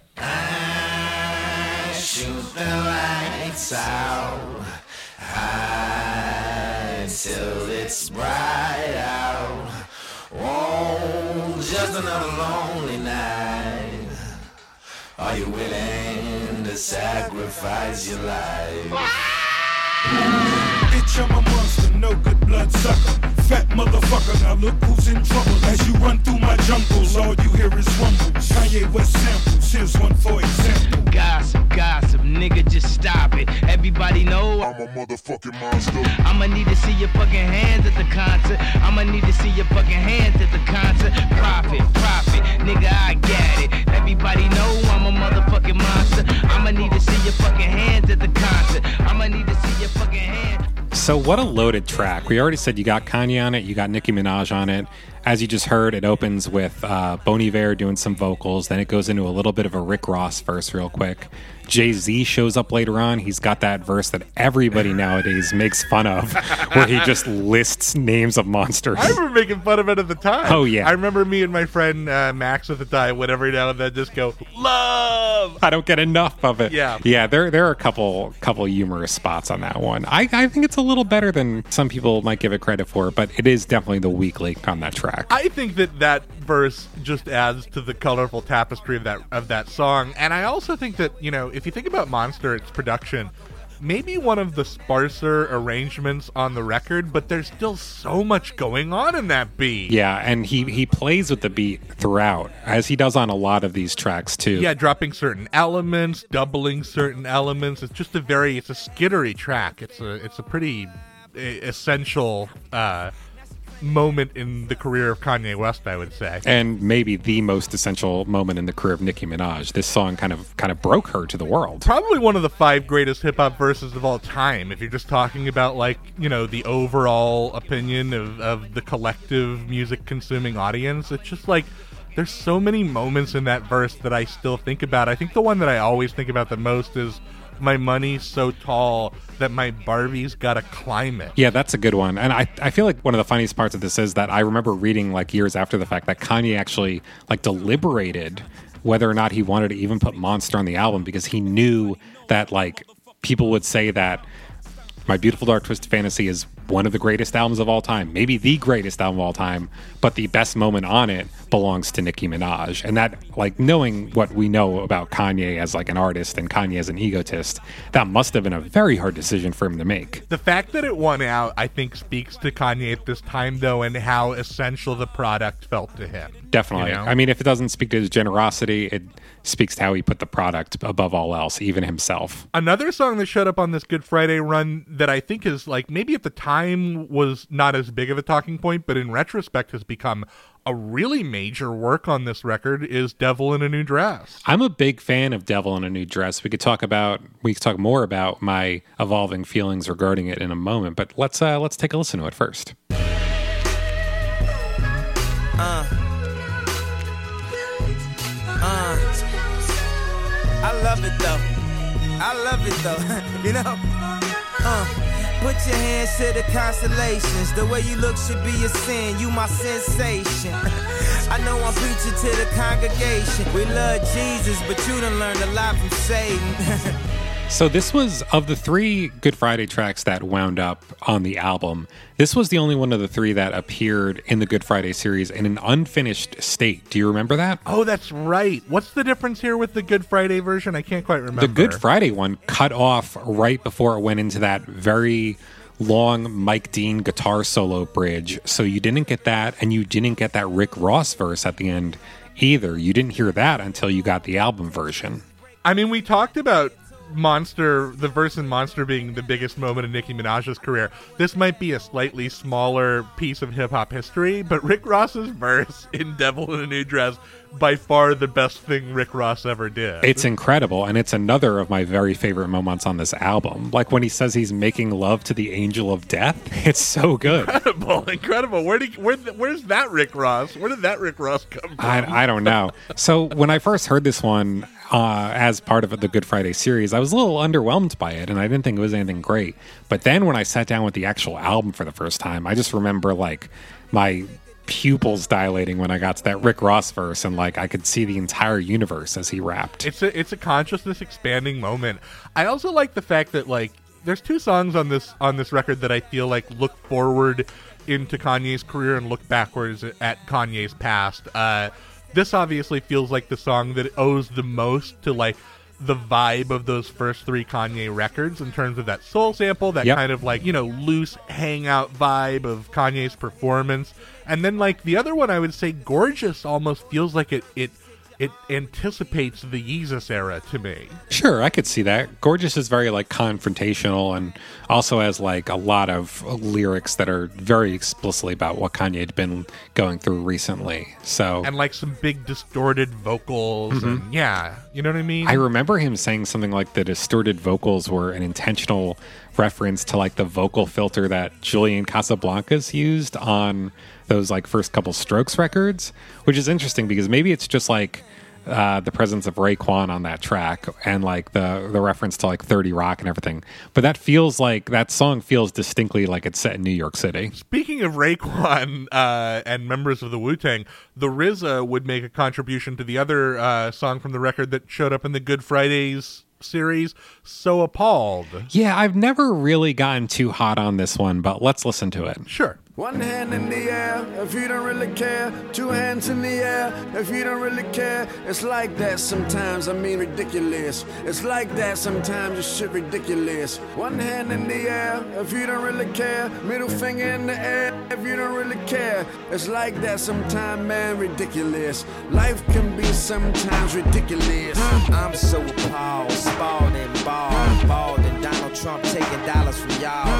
I shoot the lights out high till it's bright out. Oh, just another lonely night. Are you willing to sacrifice your life?
Bitch, I'm a monster, no good blood sucker. Fat motherfucker, now look who's in trouble. As you run through my jungles, all you hear is rumbles. Kanye West samples, here's one for example.
Gossip, gossip, nigga, just stop it. Everybody know
I'm a motherfucking monster.
I'ma need to see your fucking hands at the concert. I'ma need to see your fucking hands at the concert. Profit, profit, nigga, I got it. Everybody know I'm a motherfucking monster. I'ma need to see your fucking hands at the concert. I'ma need to see your fucking hands.
So what a loaded track. We already said you got Kanye on it, you got Nicki Minaj on it. As you just heard, it opens with uh, Bon Iver doing some vocals. Then it goes into a little bit of a Rick Ross verse real quick. Jay-Z shows up later on. He's got that verse that everybody nowadays makes fun of, where he just lists names of monsters.
I remember making fun of it at the time.
Oh, yeah.
I remember me and my friend uh, Max at the time would every now and then just go, love!
I don't get enough of it.
Yeah.
Yeah, there there are a couple couple humorous spots on that one. I, I think it's a little better than some people might give it credit for, but it is definitely the weak link on that track.
I think that that verse just adds to the colorful tapestry of that of that song. And I also think that, you know, if you think about Monster, its production, maybe one of the sparser arrangements on the record, but there's still so much going on in that beat.
Yeah, and he, he plays with the beat throughout, as he does on a lot of these tracks, too.
Yeah, dropping certain elements, doubling certain elements. It's just a very, it's a skittery track. It's a, it's a pretty essential uh, moment in the career of Kanye West, I would say.
And maybe the most essential moment in the career of Nicki Minaj. This song kind of kind of broke her to the world.
Probably one of the five greatest hip-hop verses of all time, if you're just talking about, like, you know, the overall opinion of, of the collective music-consuming audience. It's just, like, there's so many moments in that verse that I still think about. I think the one that I always think about the most is, my money's so tall that my Barbie's gotta climb it.
Yeah, that's a good one. And I, I feel like one of the funniest parts of this is that I remember reading, like, years after the fact that Kanye actually, like, deliberated whether or not he wanted to even put Monster on the album because he knew that, like, people would say that My Beautiful Dark Twisted Fantasy is one of the greatest albums of all time, maybe the greatest album of all time, but the best moment on it belongs to Nicki Minaj. And that, like, knowing what we know about Kanye as, like, an artist and Kanye as an egotist, that must have been a very hard decision for him to make.
The fact that it won out, I think, speaks to Kanye at this time, though, and how essential the product felt to him.
Definitely.
You know?
I mean, if it doesn't speak to his generosity, it speaks to how he put the product above all else, even himself.
Another song that showed up on this Good Friday run that I think is, like, maybe at the time was not as big of a talking point, but in retrospect has become a really major work on this record is Devil in a New Dress.
I'm a big fan of Devil in a New Dress. We could talk about we could talk more about my evolving feelings regarding it in a moment, but let's uh, let's take a listen to it first.
Uh. Uh. I love it though. I love it though. You know? Uh. Put your hands to the constellations. The way you look should be a sin. You my sensation. I know I'm preaching to the congregation. We love Jesus, but you done learned a lot from Satan.
So this was, of the three Good Friday tracks that wound up on the album, this was the only one of the three that appeared in the Good Friday series in an unfinished state. Do you remember that?
Oh, that's right. What's the difference here with the Good Friday version? I can't quite remember.
The Good Friday one cut off right before it went into that very long Mike Dean guitar solo bridge. So you didn't get that, and you didn't get that Rick Ross verse at the end either. You didn't hear that until you got the album version.
I mean, we talked about Monster, the verse in Monster being the biggest moment in Nicki Minaj's career. This might be a slightly smaller piece of hip-hop history, but Rick Ross's verse in Devil in a New Dress, by far the best thing Rick Ross ever did.
It's incredible, and it's another of my very favorite moments on this album. Like when he says he's making love to the angel of death. It's so good.
Incredible, incredible. Where did, where, where's that Rick Ross? Where did that Rick Ross come from?
I, I don't know. So when I first heard this one uh, as part of the Good Friday series, I was a little underwhelmed by it, and I didn't think it was anything great. But then when I sat down with the actual album for the first time, I just remember like my pupils dilating when I got to that Rick Ross verse, and like I could see the entire universe as he rapped.
It's a it's a consciousness expanding moment. I also like the fact that like there's two songs on this on this record that I feel like look forward into Kanye's career and look backwards at Kanye's past. Uh, this obviously feels like the song that owes the most to like the vibe of those first three Kanye records in terms of that soul sample, that
yep.
kind of like, you know, loose hangout vibe of Kanye's performance. And then like the other one, I would say Gorgeous almost feels like it it it anticipates the Yeezus era to me.
Sure, I could see that. Gorgeous is very like confrontational and also has like a lot of lyrics that are very explicitly about what Kanye had been going through recently. So
and like some big distorted vocals mm-hmm. and yeah, you know what I mean?
I remember him saying something like the distorted vocals were an intentional reference to like the vocal filter that Julian Casablancas used on those like first couple Strokes records, which is interesting because maybe it's just like uh, the presence of Raekwon on that track and like the the reference to like thirty Rock and everything. But that feels like that song feels distinctly like it's set in New York City.
Speaking of Raekwon uh, and members of the Wu-Tang, the R Z A would make a contribution to the other uh, song from the record that showed up in the Good Fridays series, So Appalled.
Yeah, I've never really gotten too hot on this one, but let's listen to it.
Sure.
One hand in the air if you don't really care. Two hands in the air if you don't really care. It's like that sometimes, I mean ridiculous. It's like that sometimes, it's shit ridiculous. One hand in the air if you don't really care. Middle finger in the air if you don't really care. It's like that sometimes, man, ridiculous. Life can be sometimes ridiculous.
I'm so appalled, spalled and bald, bald and Donald Trump taking dollars from y'all. Baby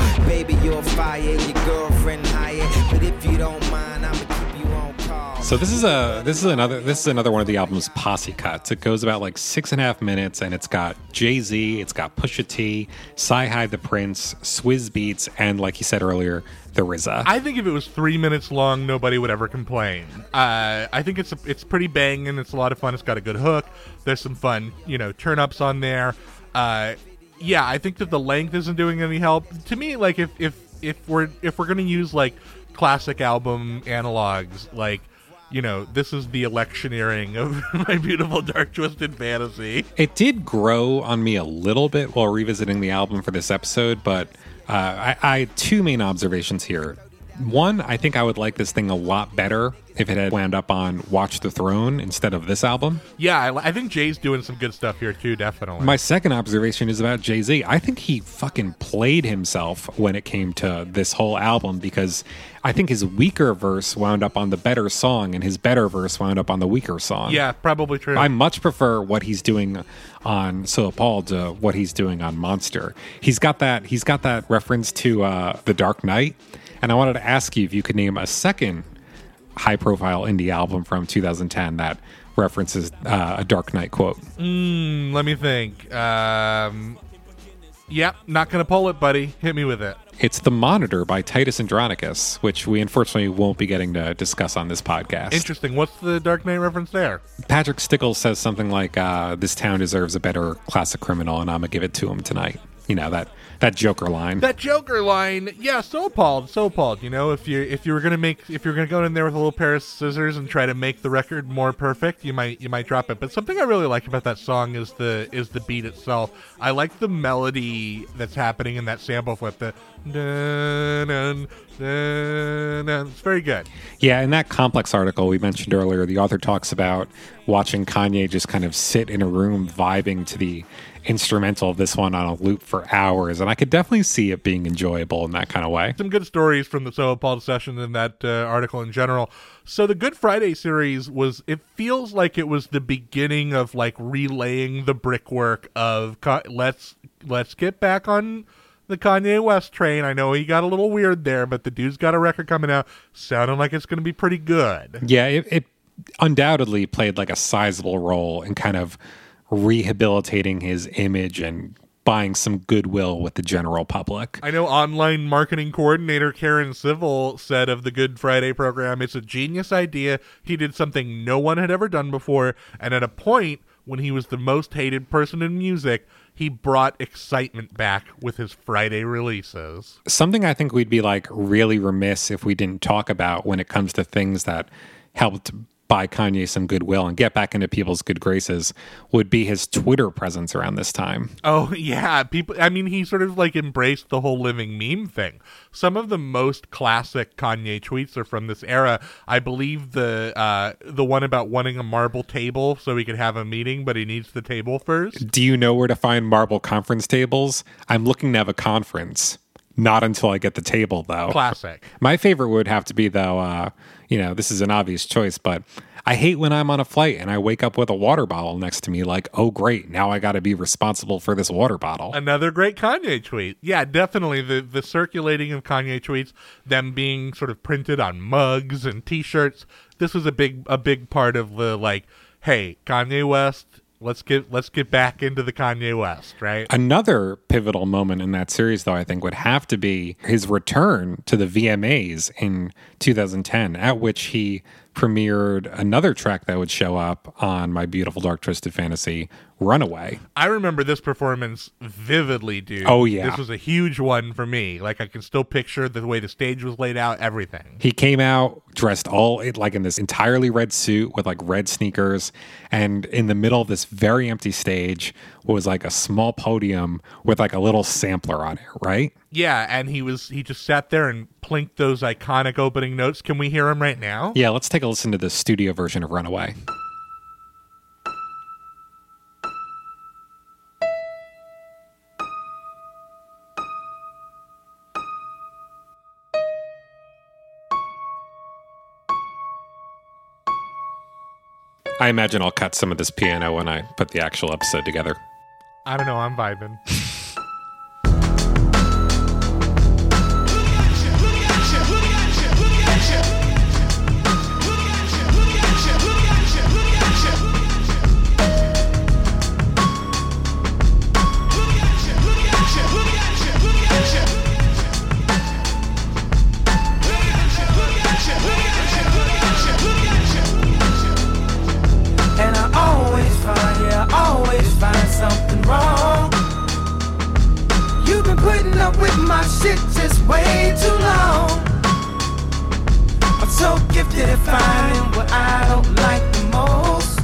Maybe you'll fire your girlfriend higher, but if you don't mind, I'ma keep you on call.
So this is a this is another this is another one of the album's posse cuts. It goes about like six and a half minutes, and it's got Jay-Z, it's got Pusha T, Sci-Hi the Prince, Swizz Beatz, and like you said earlier, the R Z A.
I think if it was three minutes long, nobody would ever complain. Uh, I think it's a, it's pretty banging. It's a lot of fun. It's got a good hook. There's some fun, you know, turn ups on there. Uh, yeah, I think that the length isn't doing any help to me. Like if if if we're if we're gonna use like classic album analogs, like, you know, this is the electioneering of My Beautiful Dark Twisted Fantasy.
It did grow on me a little bit while revisiting the album for this episode, but uh, I, I had two main observations here. One, I think I would like this thing a lot better if it had wound up on Watch the Throne instead of this album.
Yeah, I, I think Jay's doing some good stuff here too, definitely.
My second observation is about Jay-Z. I think he fucking played himself when it came to this whole album, because I think his weaker verse wound up on the better song and his better verse wound up on the weaker song.
Yeah, probably true.
I much prefer what he's doing on So Appalled to what he's doing on Monster. He's got that he's got that reference to uh, The Dark Knight. And I wanted to ask you if you could name a second high-profile indie album from two thousand ten that references uh, a Dark Knight quote.
Mm, let me think. Um, yep, not going to pull it, buddy. Hit me with it.
It's The Monitor by Titus Andronicus, which we unfortunately won't be getting to discuss on this podcast.
Interesting. What's the Dark Knight reference there?
Patrick Stickles says something like, uh, this town deserves a better classic criminal, and I'm going to give it to him tonight. You know, that that Joker line.
That Joker line, yeah, so appalled, so appalled. You know, if you if you were gonna make if you're gonna go in there with a little pair of scissors and try to make the record more perfect, you might you might drop it. But something I really like about that song is the is the beat itself. I like the melody that's happening in that sample flip. The dun, dun, dun, dun. It's very good.
Yeah, in that Complex article we mentioned earlier, the author talks about watching Kanye just kind of sit in a room vibing to the instrumental of this one on a loop for hours, and I could definitely see it being enjoyable in that kind of way.
Some good stories from the So Appalled session in that uh, article in general. So the Good Friday series was, it feels like it was the beginning of like relaying the brickwork of let's let's get back on the Kanye West train. I know he got a little weird there, but the dude's got a record coming out sounding like it's going to be pretty good.
Yeah, it, it undoubtedly played like a sizable role in kind of rehabilitating his image and buying some goodwill with the general public.
I know online marketing coordinator Karen Civil said of the Good Friday program, it's a genius idea. He did something no one had ever done before, and at a point when he was the most hated person in music, he brought excitement back with his Friday releases.
Something I think we'd be like really remiss if we didn't talk about when it comes to things that helped buy Kanye some goodwill and get back into people's good graces would be his Twitter presence around this time.
Oh, yeah. People, I mean, he sort of like embraced the whole living meme thing. Some of the most classic Kanye tweets are from this era. I believe the uh, the one about wanting a marble table so he could have a meeting, but he needs the table first.
Do you know where to find marble conference tables? I'm looking to have a conference. Not until I get the table, though.
Classic.
My favorite would have to be, though, uh, you know, this is an obvious choice, but I hate when I'm on a flight and I wake up with a water bottle next to me like, oh, great, now I got to be responsible for this water bottle.
Another great Kanye tweet. Yeah, definitely. The, the circulating of Kanye tweets, them being sort of printed on mugs and T-shirts, this was a big a big part of the, like, hey, Kanye West, Let's get let's get back into the Kanye West, right?
Another pivotal moment in that series, though, I think would have to be his return to the V M As in two thousand ten, at which he premiered another track that would show up on My Beautiful Dark Twisted Fantasy, Runaway.
I remember this performance vividly, dude.
Oh, yeah.
This was a huge one for me. Like, I can still picture the way the stage was laid out, everything.
He came out dressed all like in this entirely red suit with like red sneakers, and in the middle of this very empty stage was like a small podium with like a little sampler on it, right?
Yeah, and he was he just sat there and plinked those iconic opening notes. Can we hear him right now?
Yeah, let's take a listen to the studio version of Runaway. I imagine I'll cut some of this piano when I put the actual episode together.
I don't know, I'm vibing.
my shit just way too long. I'm so gifted at finding what I don't like the most.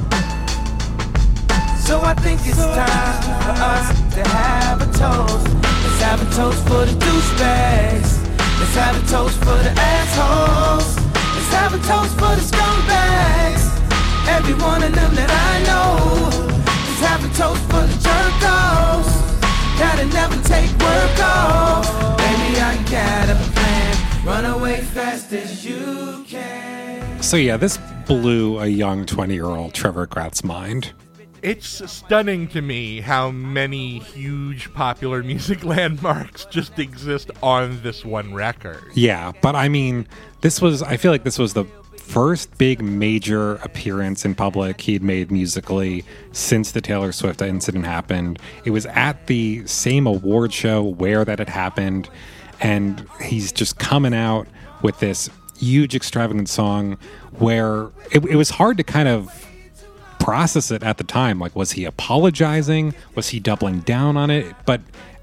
So I think it's time for us to have a toast. Let's have a toast for the douchebags. Let's have a toast for the assholes. Let's have a toast for the scumbags. Every one of them that I know. Let's have a toast for the jerk-offs that'll never take work off. Baby, I got a plan. Run away fast as you can.
So yeah, this blew a young twenty-year-old Trevor Grath's mind.
It's stunning to me how many huge popular music landmarks just exist on this one record.
Yeah, but I mean, this was, I feel like this was the first big major appearance in public he'd made musically since the Taylor Swift incident happened. It was at the same award show where that had happened, and he's just coming out with this huge extravagant song where it, it was hard to kind of process it at the time. Like, was he apologizing? Was he doubling down on it? But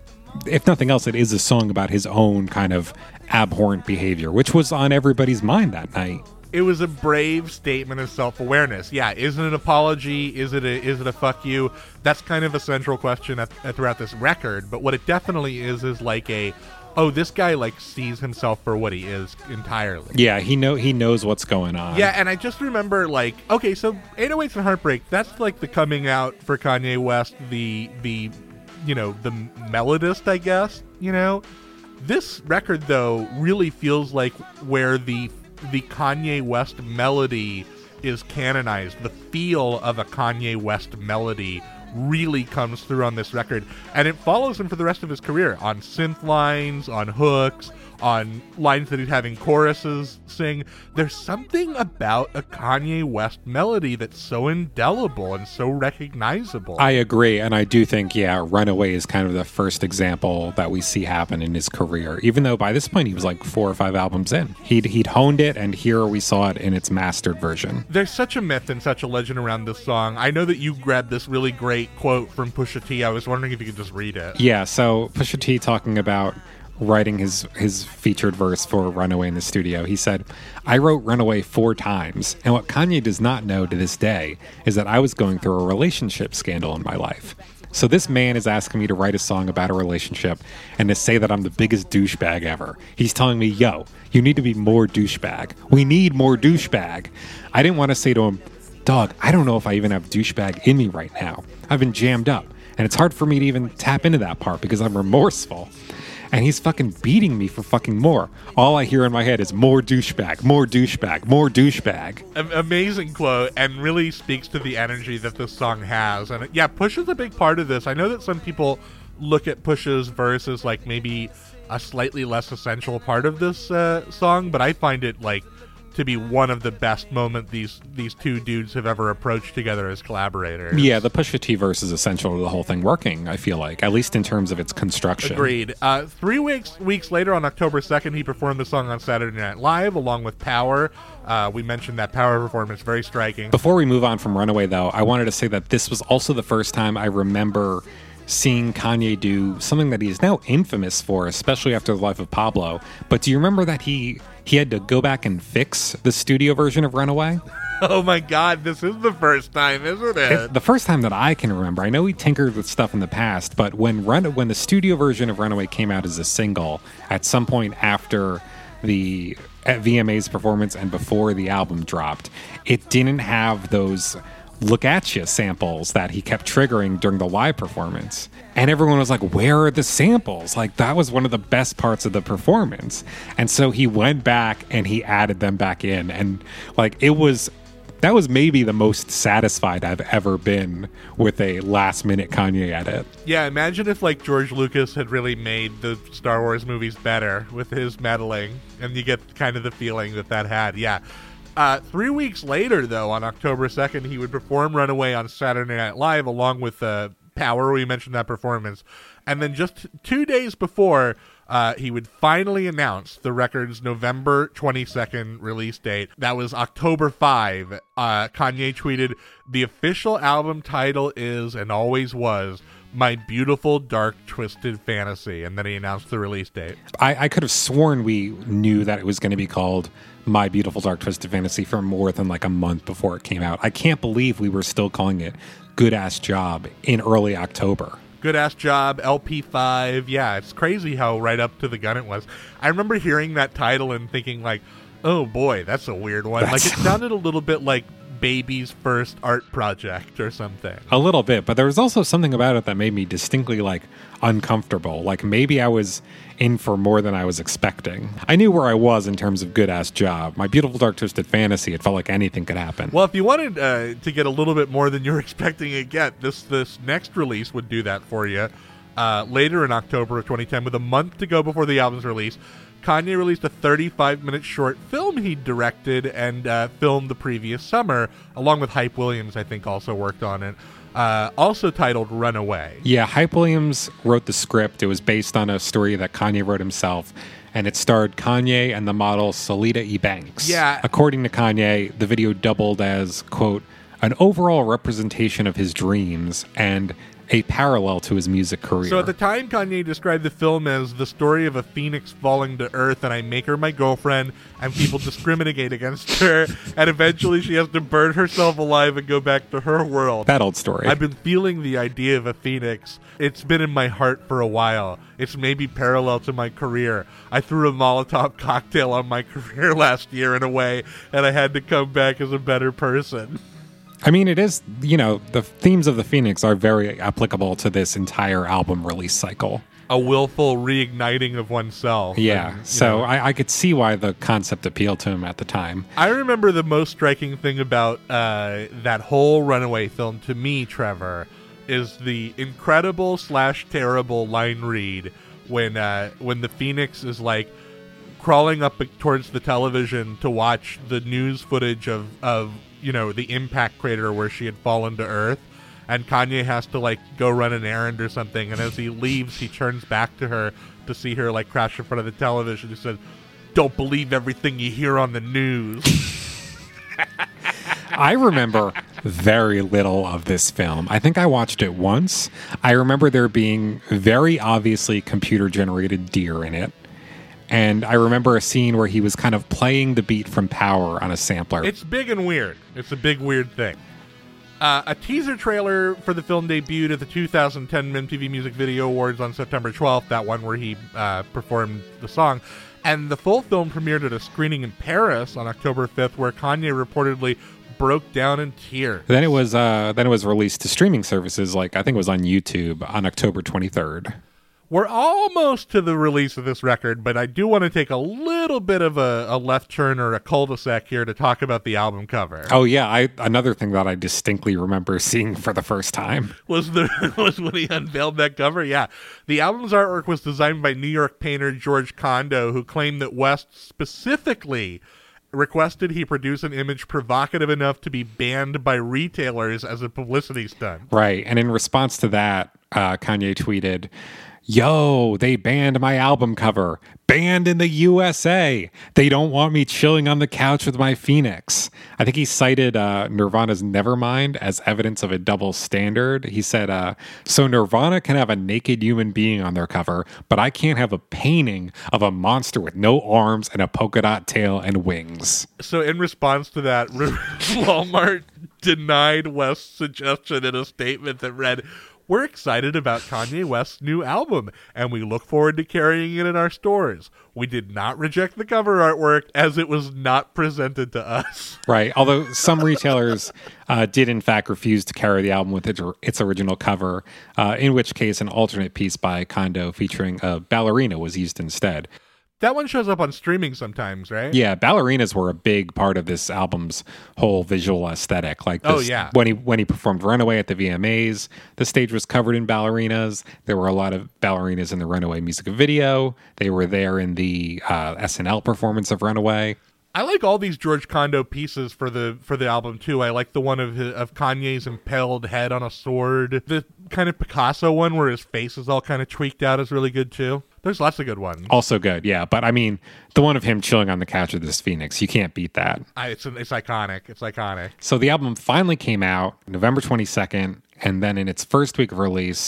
if nothing else, it is a song about his own kind of abhorrent behavior, which was on everybody's mind that night.
It was a brave statement of self-awareness. Yeah, is it an apology? Is it a, is it a fuck you? That's kind of a central question at, at, throughout this record. But what it definitely is is like a, oh, this guy like sees himself for what he is entirely.
Yeah, he know he knows what's going on.
Yeah, and I just remember like, okay, so eight oh eights and Heartbreak, that's like the coming out for Kanye West, the the you know, the melodist, I guess, you know. This record though really feels like where the the Kanye West melody is canonized. The feel of a Kanye West melody really comes through on this record, and it follows him for the rest of his career on synth lines, on hooks, on lines that he's having choruses sing. There's something about a Kanye West melody that's so indelible and so recognizable.
I agree, and I do think, yeah, Runaway is kind of the first example that we see happen in his career, even though by this point he was like four or five albums in. He'd, he'd honed it, and here we saw it in its mastered version.
There's such a myth and such a legend around this song. I know that you grabbed this really great quote from Pusha T. I was wondering if you could just read it.
Yeah, so Pusha T talking about writing his his featured verse for Runaway in the studio. He said, "I wrote Runaway four times, and what Kanye does not know to this day is that I was going through a relationship scandal in my life. So this man is asking me to write a song about a relationship and to say that I'm the biggest douchebag ever. He's telling me, yo, you need to be more douchebag. We need more douchebag." I didn't want to say to him, "Dog, I don't know if I even have douchebag in me right now. I've been jammed up, and it's hard for me to even tap into that part because I'm remorseful." And he's fucking beating me for fucking more. All I hear in my head is more douchebag, more douchebag, more douchebag.
Am- amazing quote, and really speaks to the energy that this song has. And yeah, Push is a big part of this. I know that some people look at Push's verse as like maybe a slightly less essential part of this uh, song, but I find it like to be one of the best moments these these two dudes have ever approached together as collaborators.
Yeah, the Pusha T verse is essential to the whole thing working, I feel like, at least in terms of its construction.
Agreed. Uh, three weeks weeks later, on October second, he performed the song on Saturday Night Live along with Power. Uh, we mentioned that Power performance, very striking.
Before we move on from Runaway, though, I wanted to say that this was also the first time I remember seeing Kanye do something that he is now infamous for, especially after the life of Pablo. But do you remember that he he had to go back and fix the studio version of Runaway?
Oh my God, this is the first time, isn't it?
It's the first time that I can remember. I know he tinkered with stuff in the past, but when Run when the studio version of Runaway came out as a single, at some point after the at V M A's performance and before the album dropped, it didn't have those "Look At Ya" samples that he kept triggering during the live performance. And everyone was like, where are the samples? Like, that was one of the best parts of the performance. And so he went back and he added them back in. And like, it was, that was maybe the most satisfied I've ever been with a last minute Kanye edit.
Yeah, imagine if like George Lucas had really made the Star Wars movies better with his meddling. And you get kind of the feeling that that had, yeah. Uh, three weeks later, though, on October second, he would perform Runaway on Saturday Night Live along with uh, Power. We mentioned that performance. And then just two days before, uh, he would finally announce the record's November twenty-second release date. That was October fifth. Uh, Kanye tweeted, "The official album title is, and always was, My Beautiful Dark Twisted Fantasy, and then he announced the release date.
I, I could have sworn we knew that it was going to be called My Beautiful Dark Twisted Fantasy for more than like a month before it came out. I can't believe we were still calling it Good Ass Job in early October.
Good Ass Job, L P five. Yeah, it's crazy how right up to the gun it was. I remember hearing that title and thinking like, oh boy, that's a weird one.
That's...
Like it sounded a little bit like Baby's first art project or something.
A little bit, but there was also something about it that made me distinctly like uncomfortable. Like maybe I was in for more than I was expecting. I knew where I was in terms of Good Ass Job. My Beautiful Dark Twisted Fantasy, it felt like anything could happen.
Well, if you wanted uh, to get a little bit more than you're expecting to get, this this next release would do that for you. Uh, later in October of twenty ten, with a month to go before the album's release, Kanye released a thirty-five minute short film he directed and uh, filmed the previous summer, along with Hype Williams, I think, also worked on it, uh, also titled Runaway.
Yeah, Hype Williams wrote the script. It was based on a story that Kanye wrote himself, and it starred Kanye and the model Salida E. Banks.
Yeah.
According to Kanye, the video doubled as, quote, an overall representation of his dreams and a parallel to his music career.
So at the time, Kanye described the film as the story of a phoenix falling to earth, and I make her my girlfriend, and people discriminate against her, and eventually she has to burn herself alive and go back to her world.
That old story.
I've been feeling the idea of a phoenix. It's been in my heart for a while. It's maybe parallel to my career. I threw a Molotov cocktail on my career last year in a way, and I had to come back as a better person.
I mean, it is, you know, the themes of the Phoenix are very applicable to this entire album release cycle.
A willful reigniting of oneself.
Yeah,
and,
so
know.
I, I could see why the concept appealed to him at the time.
I remember the most striking thing about uh, that whole Runaway film to me, Trevor, is the incredible slash terrible line read when uh, when the Phoenix is like crawling up towards the television to watch the news footage of, of you know, the impact crater where she had fallen to Earth, and Kanye has to like go run an errand or something, and as he leaves he turns back to her to see her like crash in front of the television. He says, "Don't believe everything you hear on the news."
I remember very little of this film. I think I watched it once. I remember there being very obviously computer generated deer in it. And I remember a scene where he was kind of playing the beat from Power on a sampler.
It's big and weird. It's a big, weird thing. Uh, a teaser trailer for the film debuted at the two thousand ten M T V Music Video Awards on September twelfth, that one where he uh, performed the song. And the full film premiered at a screening in Paris on October fifth, where Kanye reportedly broke down in tears.
Then it was uh, then it was released to streaming services, like I think it was on YouTube on October twenty-third.
We're almost to the release of this record, but I do want to take a little bit of a, a left turn or a cul-de-sac here to talk about the album cover.
Oh yeah, I another thing that I distinctly remember seeing for the first time
was the was when he unveiled that cover. Yeah, the album's artwork was designed by New York painter George Kondo, who claimed that West specifically requested he produce an image provocative enough to be banned by retailers as a publicity stunt.
Right, and in response to that, uh, Kanye tweeted, "Yo, they banned my album cover. Banned in the U S A. They don't want me chilling on the couch with my Phoenix." I think he cited uh, Nirvana's Nevermind as evidence of a double standard. He said, uh, so Nirvana can have a naked human being on their cover, but I can't have a painting of a monster with no arms and a polka dot tail and wings.
So in response to that, Walmart denied West's suggestion in a statement that read, "We're excited about Kanye West's new album, and we look forward to carrying it in our stores. We did not reject the cover artwork as it was not presented to us."
Right. Although some retailers uh, did, in fact, refuse to carry the album with its, its original cover, uh, in which case an alternate piece by Kondo featuring a ballerina was used instead.
That one shows up on streaming sometimes, right?
Yeah, ballerinas were a big part of this album's whole visual aesthetic. Like, this,
oh yeah,
when he when he performed "Runaway" at the V M As, the stage was covered in ballerinas. There were a lot of ballerinas in the "Runaway" music video. They were there in the uh, S N L performance of "Runaway."
I like all these George Kondo pieces for the for the album too. I like the one of his, of Kanye's impaled head on a sword. The kind of Picasso one where his face is all kind of tweaked out is really good too. There's lots of good ones.
Also good, yeah. But I mean, the one of him chilling on the couch with this Phoenix, you can't beat that.
I, it's it's iconic. It's iconic.
So the album finally came out November twenty-second, and then in its first week of release,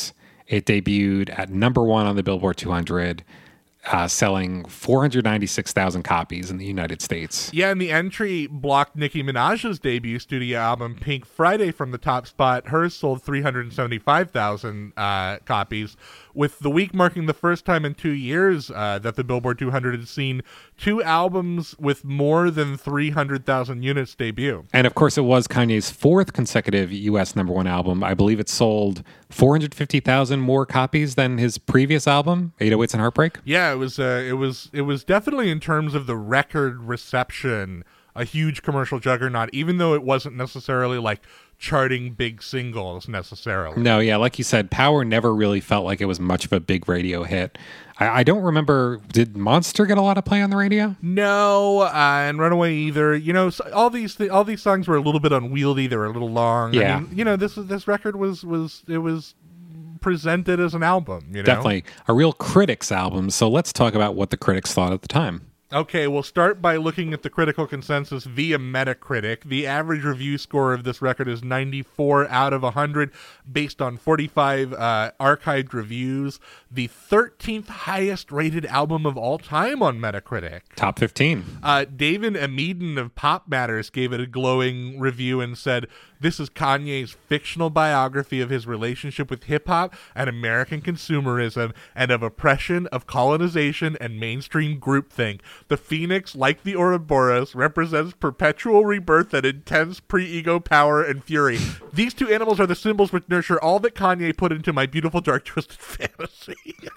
It debuted at number one on the Billboard two hundred, uh, selling four hundred ninety-six thousand copies in the United States.
Yeah, and the entry blocked Nicki Minaj's debut studio album, Pink Friday, from the top spot. Hers sold three hundred seventy-five thousand uh, copies, with the week marking the first time in two years uh, that the Billboard two hundred had seen two albums with more than three hundred thousand units debut.
And of course, it was Kanye's fourth consecutive U S number one album. I believe it sold four hundred fifty thousand more copies than his previous album, eight oh eights and Heartbreak.
Yeah, it was. Uh, it was. It was definitely, in terms of the record reception, a huge commercial juggernaut. Even though it wasn't necessarily like charting big singles necessarily.
No, yeah, like you said, Power never really felt like it was much of a big radio hit. I, I don't remember, did Monster get a lot of play on the radio?
No, uh, and Runaway either. You know, so all these th- all these songs were a little bit unwieldy. They were a little long.
Yeah.
I mean, you know, this this record was was it was presented as an album. You know,
Definitely a real critics album. So let's talk about what the critics thought at the time.
Okay, we'll start by looking at the critical consensus via Metacritic. The average review score of this record is ninety-four out of one hundred, based on forty-five uh, archived reviews. The thirteenth highest rated album of all time on Metacritic.
Top fifteen.
Uh, David Ameden of Pop Matters gave it a glowing review and said, "This is Kanye's fictional biography of his relationship with hip-hop and American consumerism, and of oppression, of colonization, and mainstream groupthink. The Phoenix, like the Ouroboros, represents perpetual rebirth and intense pre-ego power and fury. These two animals are the symbols which nurture all that Kanye put into my beautiful, dark, twisted fantasy."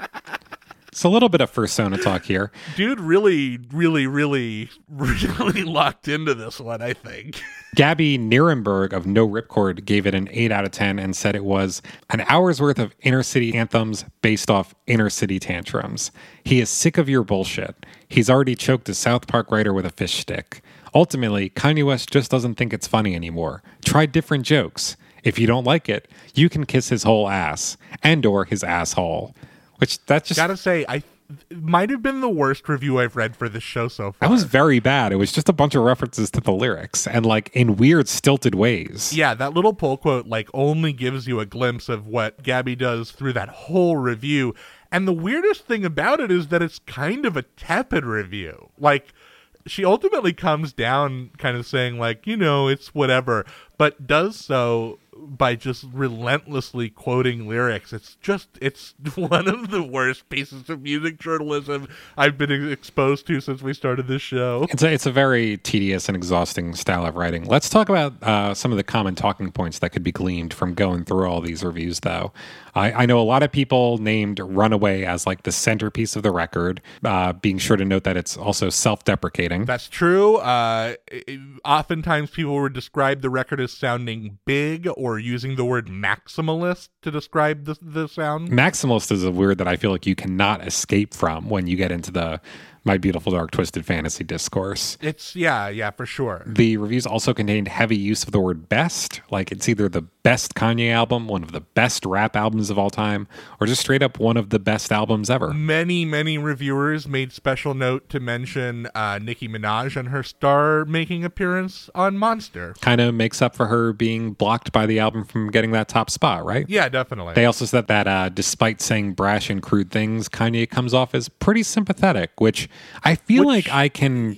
It's a little bit of fursona talk here.
Dude really, really, really, really locked into this one, I think.
Gabby Nierenberg of No Ripcord gave it an eight out of ten and said it was an hour's worth of inner city anthems based off inner city tantrums. He is sick of your bullshit. He's already choked a South Park writer with a fish stick. Ultimately, Kanye West just doesn't think it's funny anymore. Try different jokes. If you don't like it, you can kiss his whole ass and or his asshole. Which, that just...
Gotta say, I it might have been the worst review I've read for this show so far.
That was very bad. It was just a bunch of references to the lyrics and like in weird stilted ways.
Yeah, that little pull quote like only gives you a glimpse of what Gabby does through that whole review. And the weirdest thing about it is that it's kind of a tepid review. Like, she ultimately comes down kind of saying like, you know, it's whatever, but does so by just relentlessly quoting lyrics. It's just, it's one of the worst pieces of music journalism I've been exposed to since we started this show.
It's a, it's a very tedious and exhausting style of writing. Let's talk about uh, some of the common talking points that could be gleaned from going through all these reviews, though. I, I know a lot of people named Runaway as like the centerpiece of the record, uh, being sure to note that it's also self-deprecating.
That's true. Uh, it, oftentimes people would describe the record as sounding big or using the word maximalist to describe the, the sound.
Maximalist is a word that I feel like you cannot escape from when you get into the My Beautiful Dark Twisted Fantasy discourse.
It's, yeah, yeah, for sure.
The reviews also contained heavy use of the word best, like it's either the best Kanye album, one of the best rap albums of all time, or just straight up one of the best albums ever.
Many, many reviewers made special note to mention uh, Nicki Minaj and her star-making appearance on Monster.
Kind of makes up for her being blocked by the album from getting that top spot, right?
Yeah, definitely.
They also said that uh, despite saying brash and crude things, Kanye comes off as pretty sympathetic, which I feel
Which,
like I can...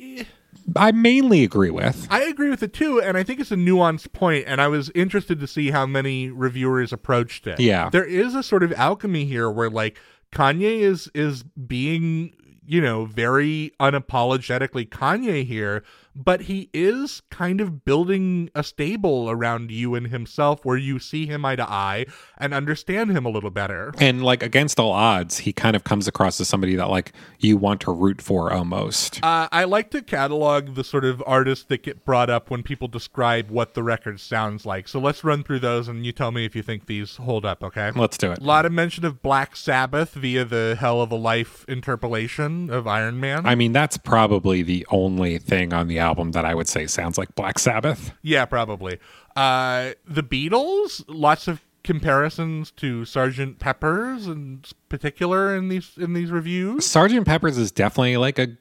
I mainly agree with.
I agree with it too, and I think it's a nuanced point, and I was interested to see how many reviewers approached it.
Yeah.
There is a sort of alchemy here where, like, Kanye is is being, you know, very unapologetically Kanye here, but he is kind of building a stable around you and himself where you see him eye to eye and understand him a little better.
And like against all odds, he kind of comes across as somebody that like you want to root for almost.
Uh, I like to catalog the sort of artists that get brought up when people describe what the record sounds like. So let's run through those and you tell me if you think these hold up, okay?
Let's do it.
A lot of mention of Black Sabbath via the Hell of a Life interpolation of Iron Man.
I mean, that's probably the only thing on the album that I would say sounds like Black Sabbath.
Yeah, probably. Uh, the Beatles, lots of comparisons to Sergeant Pepper's in particular in these in these reviews.
Sergeant Pepper's is definitely like a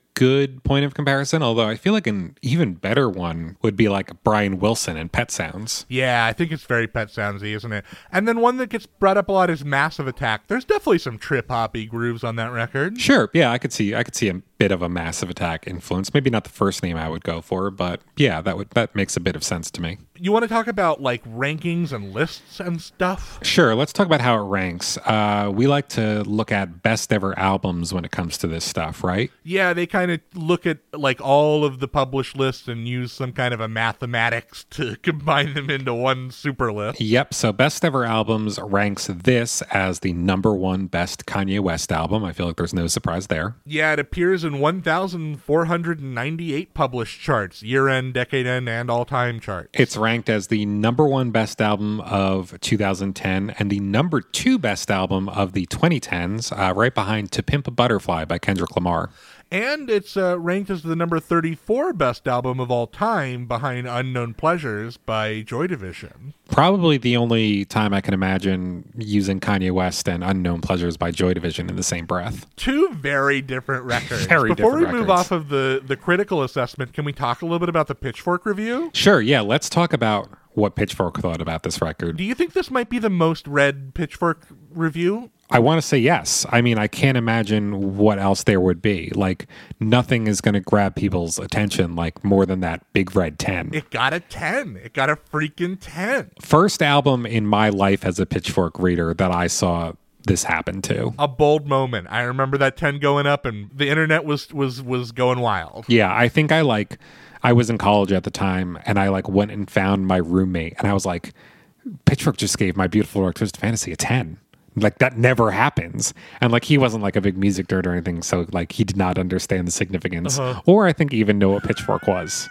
good point of comparison, although I feel like an even better one would be like Brian Wilson and Pet Sounds.
Yeah, I think it's very Pet Soundsy, isn't it? And then one that gets brought up a lot is Massive Attack. There's definitely some trip-hoppy grooves on that record.
Sure, yeah, I could see I could see a bit of a Massive Attack influence. Maybe not the first name I would go for, but yeah, that would that makes a bit of sense to me.
You want to talk about like rankings and lists and stuff?
Sure, let's talk about how it ranks. Uh, we like to look at best ever albums when it comes to this stuff, right?
Yeah, they kind of look at like all of the published lists and use some kind of a mathematics to combine them into one super list.
Yep, so best ever albums ranks this as the number one best Kanye West album. I feel like there's no surprise there.
Yeah, it appears in one thousand four hundred ninety-eight published charts, year-end, decade-end, and all-time charts.
It's ranked as the number one best album of two thousand ten and the number two best album of the twenty tens, uh, right behind To Pimp a Butterfly by Kendrick Lamar.
And it's uh, ranked as the number thirty-four best album of all time, behind Unknown Pleasures by Joy Division.
Probably the only time I can imagine using Kanye West and Unknown Pleasures by Joy Division in the same breath.
Two very different records.
Very
Before
different
we move
records.
off of the, the critical assessment, can we talk a little bit about the Pitchfork review?
Sure, yeah, let's talk about what Pitchfork thought about this record.
Do you think this might be the most read Pitchfork review?
I want to say yes. I mean, I can't imagine what else there would be. Like, nothing is going to grab people's attention like more than that Big Red ten.
It got a ten. It got a freaking ten.
First album in my life as a Pitchfork reader that I saw this happen to.
A bold moment. I remember that ten going up and the internet was was was going wild.
Yeah, I think I like, I was in college at the time and I like went and found my roommate and I was like, Pitchfork just gave My Beautiful Dark Twisted Fantasy a ten. Like, that never happens. And like, he wasn't like a big music nerd or anything, so like he did not understand the significance
Uh-huh.
or I think even know what Pitchfork was.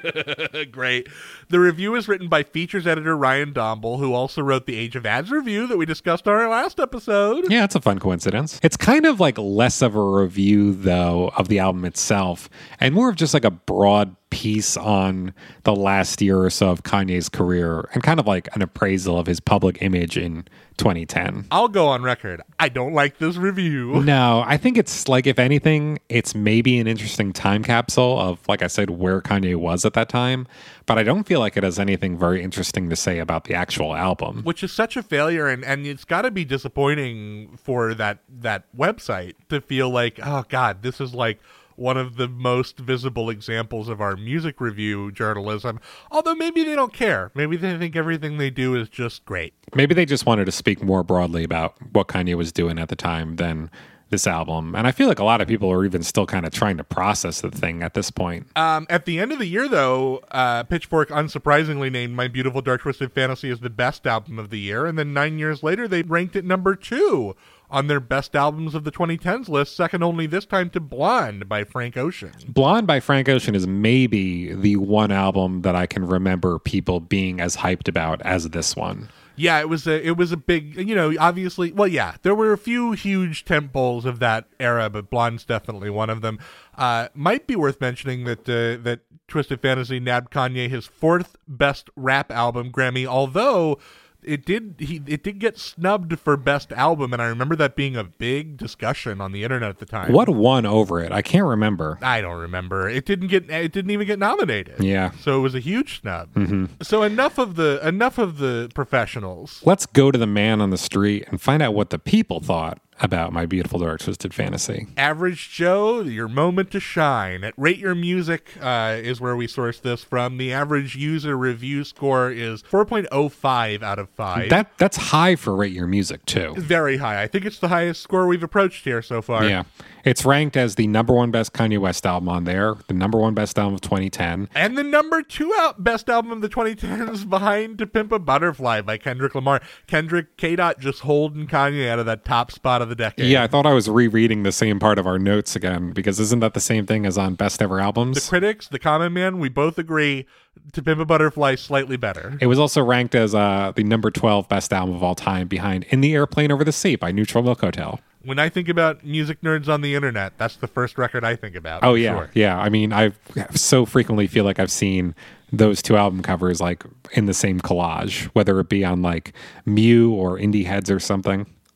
Great. The review is written by features editor Ryan Domble, who also wrote the Age of Ads review that we discussed on our last episode.
Yeah, it's a fun coincidence. It's kind of like less of a review, though, of the album itself, and more of just like a broad piece on the last year or so of Kanye's career, and kind of like an appraisal of his public image in twenty ten.
I'll go on record. I don't like this review.
No, I think it's like, if anything, it's maybe an interesting time capsule of, like I said, where Kanye was at that time, but I don't feel like it has anything very interesting to say about the actual album.
Which is such a failure, and, and it's got to be disappointing for that that website to feel like, oh, God, this is like one of the most visible examples of our music review journalism. Although maybe they don't care. Maybe they think everything they do is just great.
Maybe they just wanted to speak more broadly about what Kanye was doing at the time than this album. And I feel like a lot of people are even still kind of trying to process the thing at this point.
Um, at the end of the year, though, uh, Pitchfork unsurprisingly named My Beautiful Dark Twisted Fantasy as the best album of the year. And then nine years later, they ranked it number two on their best albums of the twenty tens list, second only this time to Blonde by Frank Ocean.
Blonde by Frank Ocean is maybe the one album that I can remember people being as hyped about as this one.
Yeah, it was a it was a big, you know, obviously, well, yeah, there were a few huge tentpoles of that era, but Blonde's definitely one of them. Uh, might be worth mentioning that uh, that Twisted Fantasy nabbed Kanye his fourth best rap album Grammy, although it did he it did get snubbed for best album, and I remember that being a big discussion on the internet at the time.
What won over it? I can't remember.
I don't remember. It didn't get. It didn't even get nominated.
Yeah.
So it was a huge snub.
Mm-hmm.
So enough of the enough of the professionals.
Let's go to the man on the street and find out what the people thought about My Beautiful Dark Twisted Fantasy.
Average Joe, your moment to shine. At Rate Your Music uh, is where we source this from. The average user review score is four point oh five out of five.
That that's high for Rate Your Music too.
Very high. I think it's the highest score we've approached here so far.
Yeah. It's ranked as the number one best Kanye West album on there, the number one best album of twenty ten.
And the number two out best album of the twenty tens behind To Pimp a Butterfly by Kendrick Lamar. Kendrick K-Dot just holding Kanye out of that top spot of the decade.
Yeah, I thought I was rereading the same part of our notes again, because isn't that the same thing as on Best Ever Albums?
The critics, the common man, we both agree To Pimp a Butterfly slightly better.
It was also ranked as uh, the number twelve best album of all time behind In the Airplane Over the Sea by Neutral Milk Hotel.
When I think about music nerds on the internet, that's the first record I think about.
Oh,
for
yeah.
sure.
Yeah. I mean, I so frequently feel like I've seen those two album covers like in the same collage, whether it be on like Mew or Indie Heads or something.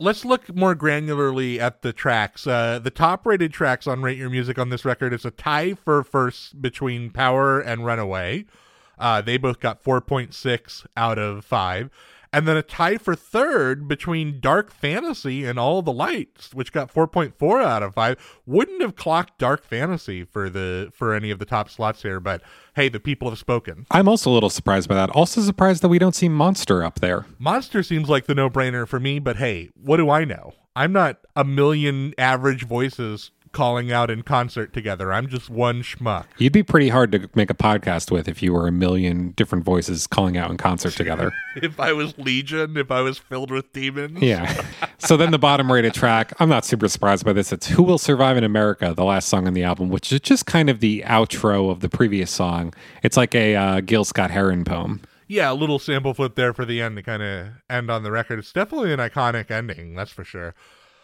let's look more granularly at the tracks. Uh, the top-rated tracks on Rate Your Music on this record is a tie for first between Power and Runaway. Uh, they both got four point six out of five. And then a tie for third between Dark Fantasy and All the Lights, which got four point four out of five. Wouldn't have clocked Dark Fantasy for the for any of the top slots here, but hey, the people have spoken.
I'm also a little surprised by that. Also surprised that we don't see Monster up there.
Monster seems like the no-brainer for me, but hey, what do I know? I'm not a million average voices calling out in concert together. I'm just one schmuck.
You'd be pretty hard to make a podcast with if you were a million different voices calling out in concert together.
If I was Legion, if I was filled with demons.
Yeah. So then the bottom rated track, I'm not super surprised by this. It's Who Will Survive in America, the last song on the album, which is just kind of the outro of the previous song. It's like a uh, Gil Scott-Heron poem.
Yeah, a little sample flip there for the end to kind of end on the record. It's definitely an iconic ending, that's for sure.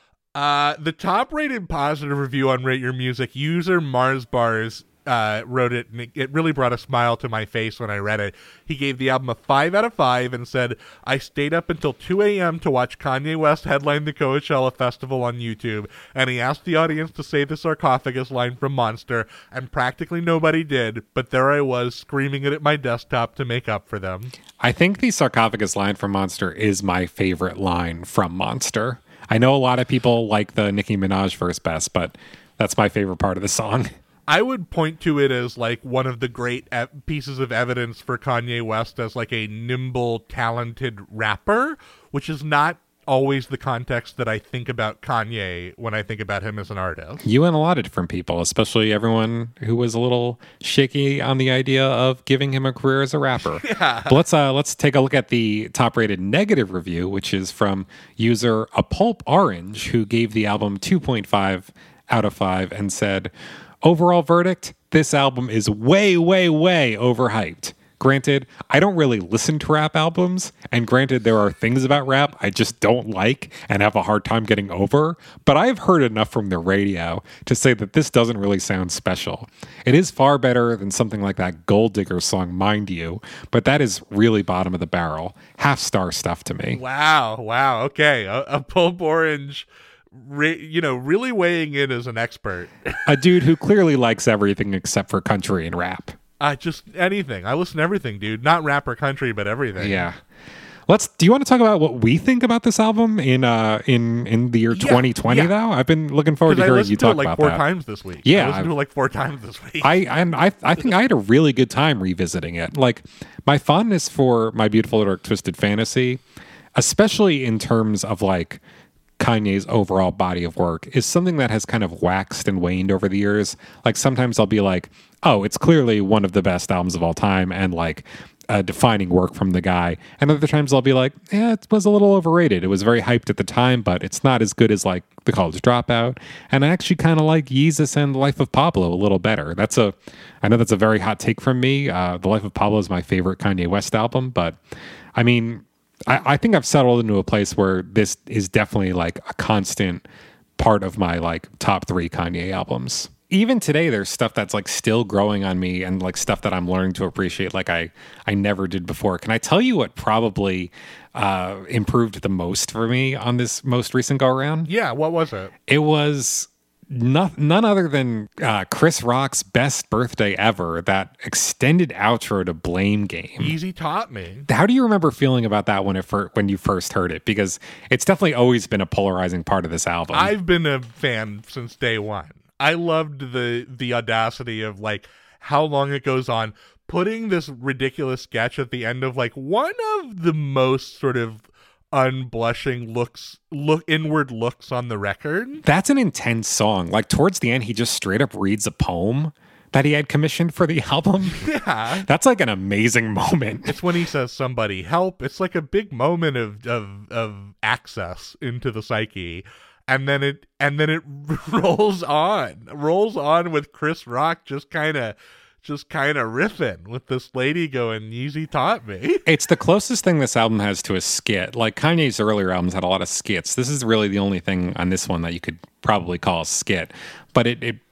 Uh, the top-rated positive review on Rate Your Music, user Mars Bars uh, wrote it, and it, it really brought a smile to my face when I read it. He gave the album a five out of five and said, I stayed up until two a.m. to watch Kanye West headline the Coachella Festival on YouTube, and he asked the audience to say the sarcophagus line from Monster, and practically nobody did, but there I was screaming it at my desktop to make up for them.
I think the sarcophagus line from Monster is my favorite line from Monster. I know a lot of people like the Nicki Minaj verse best, but that's my favorite part of the song.
I would point to it as like one of the great e- pieces of evidence for Kanye West as like a nimble, talented rapper, which is not always the context that I think about Kanye when I think about him as an artist.
You and a lot of different people, especially everyone who was a little shaky on the idea of giving him a career as a rapper. Yeah. But let's uh, let's take a look at the top-rated negative review, which is from user A Pulp Orange, who gave the album two point five out of five and said, overall verdict, this album is way, way, way overhyped. Granted, I don't really listen to rap albums, and granted, there are things about rap I just don't like and have a hard time getting over, but I've heard enough from the radio to say that this doesn't really sound special. It is far better than something like that Gold Digger song, Mind You, but that is really bottom of the barrel. Half-star stuff to me.
Wow, wow, okay. A, a Pulp Orange, re, you know, really weighing in as an expert.
A dude who clearly likes everything except for country and rap.
Uh, just anything. I listen to everything, dude. Not rap or country, but everything.
Yeah. Let's. Do you want to talk about what we think about this album in uh in in the year
yeah,
twenty twenty?
Yeah.
Though I've been looking forward to hearing you talk
it like
about
four
that.
times this week.
Yeah,
I listened
I've,
to it like four times this week.
I and I I think I had a really good time revisiting it. Like my fondness for My Beautiful Dark Twisted Fantasy, especially in terms of like Kanye's overall body of work, is something that has kind of waxed and waned over the years. Like sometimes I'll be like, oh, it's clearly one of the best albums of all time and like a defining work from the guy. And other times I'll be like, yeah, it was a little overrated. It was very hyped at the time, but it's not as good as like The College Dropout. And I actually kind of like Yeezus and The Life of Pablo a little better. That's a, I know that's a very hot take from me. Uh, The Life of Pablo is my favorite Kanye West album, but I mean, I, I think I've settled into a place where this is definitely like a constant part of my like top three Kanye albums. Even today, there's stuff that's like still growing on me and like stuff that I'm learning to appreciate like I, I never did before. Can I tell you what probably uh, improved the most for me on this most recent go around?
Yeah, what was it?
It was not, none other than uh, Chris Rock's Best Birthday Ever, that extended outro to Blame Game.
Easy taught me.
How do you remember feeling about that when it fir- when you first heard it? Because it's definitely always been a polarizing part of this album.
I've been a fan since day one. I loved the the audacity of like how long it goes on, putting this ridiculous sketch at the end of like one of the most sort of unblushing looks look inward looks on the record.
That's an intense song. Like towards the end, he just straight up reads a poem that he had commissioned for the album.
Yeah.
That's like an amazing moment.
It's when he says somebody help. It's like a big moment of of of access into the psyche. And then it and then it rolls on, rolls on with Chris Rock just kind of, just kind of riffing with this lady going, "Yeezy taught me."
It's the closest thing this album has to a skit. Like Kanye's earlier albums had a lot of skits. This is really the only thing on this one that you could probably call a skit. But it, it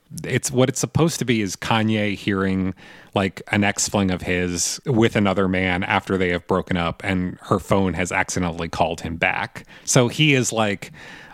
it's what it's supposed to be is Kanye hearing like an ex-fling of his with another man after they have broken up, and her phone has accidentally called him back. So he is like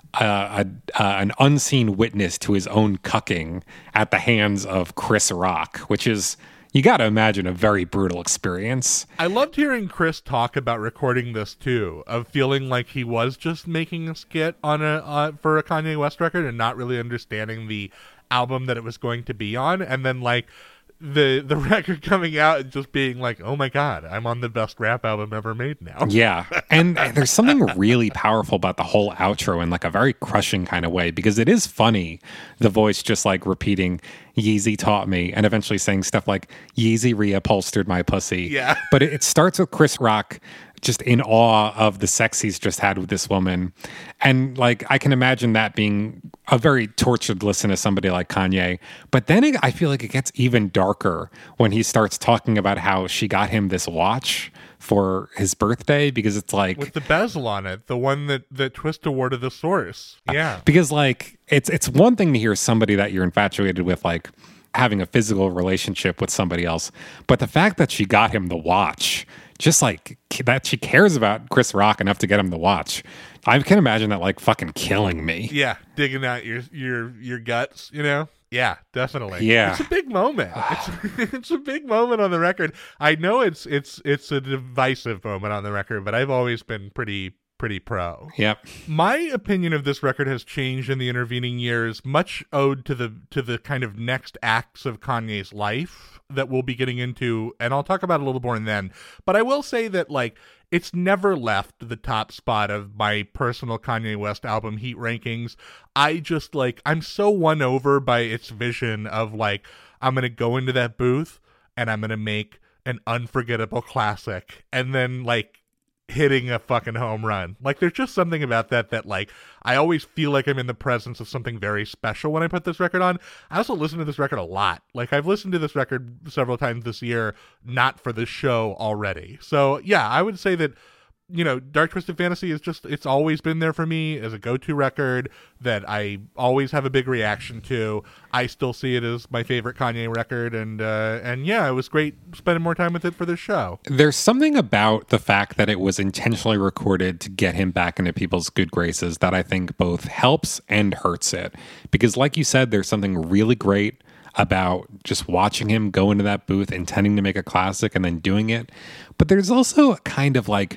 uh, a, uh, an unseen witness to his own cucking at the hands of Chris Rock, which is, you got to imagine, a very brutal experience.
I loved hearing Chris talk about recording this too, of feeling like he was just making a skit on a uh, for a Kanye West record and not really understanding the album that it was going to be on, and then like the the record coming out and just being like, oh my god, I'm on the best rap album ever made now.
Yeah, and there's something really powerful about the whole outro in like a very crushing kind of way, because it is funny, the voice just like repeating Yeezy taught me, and eventually saying stuff like Yeezy reupholstered my pussy.
Yeah.
But it, it starts with Chris Rock just in awe of the sex he's just had with this woman. And like, I can imagine that being a very tortured listen to somebody like Kanye. But then it, I feel like it gets even darker when he starts talking about how she got him this watch for his birthday, because it's like,
with the bezel on it, the one that, that Twista wore to the Source. Yeah.
Because like, it's, it's one thing to hear somebody that you're infatuated with, like, having a physical relationship with somebody else. But the fact that she got him the watch, just like that she cares about Chris Rock enough to get him the watch, I can imagine that like fucking killing me.
Yeah, digging out your your your guts, you know? Yeah, definitely.
Yeah.
It's a big moment. It's it's a big moment on the record. I know it's it's it's a divisive moment on the record, but I've always been pretty pretty pro.
Yep.
My opinion of this record has changed in the intervening years, much owed to the to the kind of next acts of Kanye's life that we'll be getting into, and I'll talk about it a little more then. But I will say that like it's never left the top spot of my personal Kanye West album heat rankings. I just like, I'm so won over by its vision of like, I'm going to go into that booth and I'm going to make an unforgettable classic, and then like hitting a fucking home run. Like there's just something about that that like I always feel like I'm in the presence of something very special when I put this record on. I also listen to this record a lot. Like I've listened to this record several times this year, not for this show already. So yeah, I would say that, you know, Dark Twisted Fantasy is just, it's always been there for me as a go-to record that I always have a big reaction to. I still see it as my favorite Kanye record, and uh, and yeah, it was great spending more time with it for this show.
There's something about the fact that it was intentionally recorded to get him back into people's good graces that I think both helps and hurts it. Because like you said, there's something really great about just watching him go into that booth intending to make a classic and then doing it. But there's also a kind of like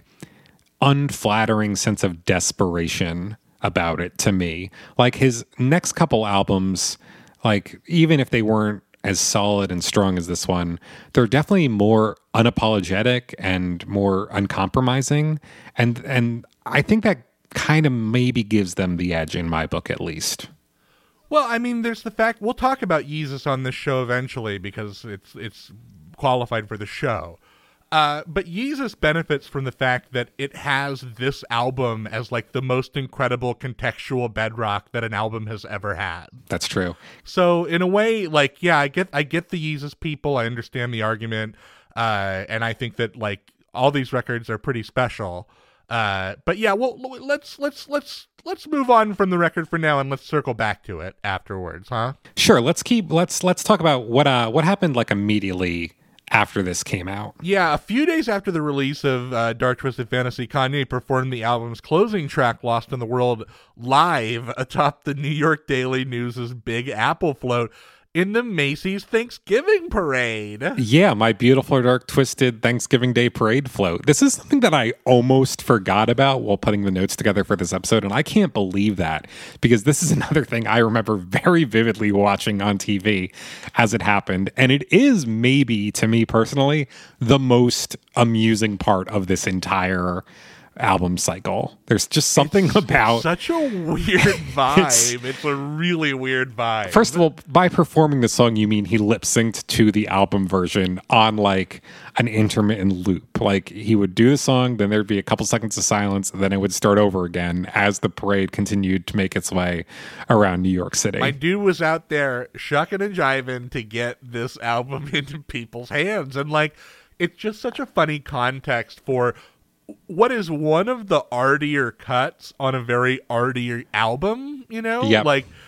unflattering sense of desperation about it to me. Like his next couple albums, like even if they weren't as solid and strong as this one, they're definitely more unapologetic and more uncompromising. And and I think that kind of maybe gives them the edge in my book, at least.
Well, I mean, there's the fact, we'll talk about Yeezus on this show eventually because it's it's qualified for the show. Uh, but Yeezus benefits from the fact that it has this album as like the most incredible contextual bedrock that an album has ever had.
That's true.
So in a way, like, yeah, I get I get the Yeezus people. I understand the argument. Uh, and I think that like all these records are pretty special. Uh, but yeah, well, let's let's let's let's move on from the record for now, and let's circle back to it afterwards, huh?
Sure. Let's keep let's let's talk about what uh what happened like immediately after this came out.
Yeah, a few days after the release of uh, Dark Twisted Fantasy, Kanye performed the album's closing track, Lost in the World, live atop the New York Daily News' Big Apple float in the Macy's Thanksgiving Parade.
Yeah, my beautiful Dark Twisted Thanksgiving Day Parade float. This is something that I almost forgot about while putting the notes together for this episode, and I can't believe that, because this is another thing I remember very vividly watching on T V as it happened, and it is maybe, to me personally, the most amusing part of this entire album cycle. There's just something
it's
about
such a weird vibe. It's, it's a really weird vibe.
First of all, by performing the song, you mean he lip synced to the album version on like an intermittent loop. Like he would do the song, then there'd be a couple seconds of silence, and then it would start over again as the parade continued to make its way around New York City.
My dude was out there shucking and jiving to get this album into people's hands. And like, it's just such a funny context for what is one of the artier cuts on a very arty album, you know?
Yep.
Like,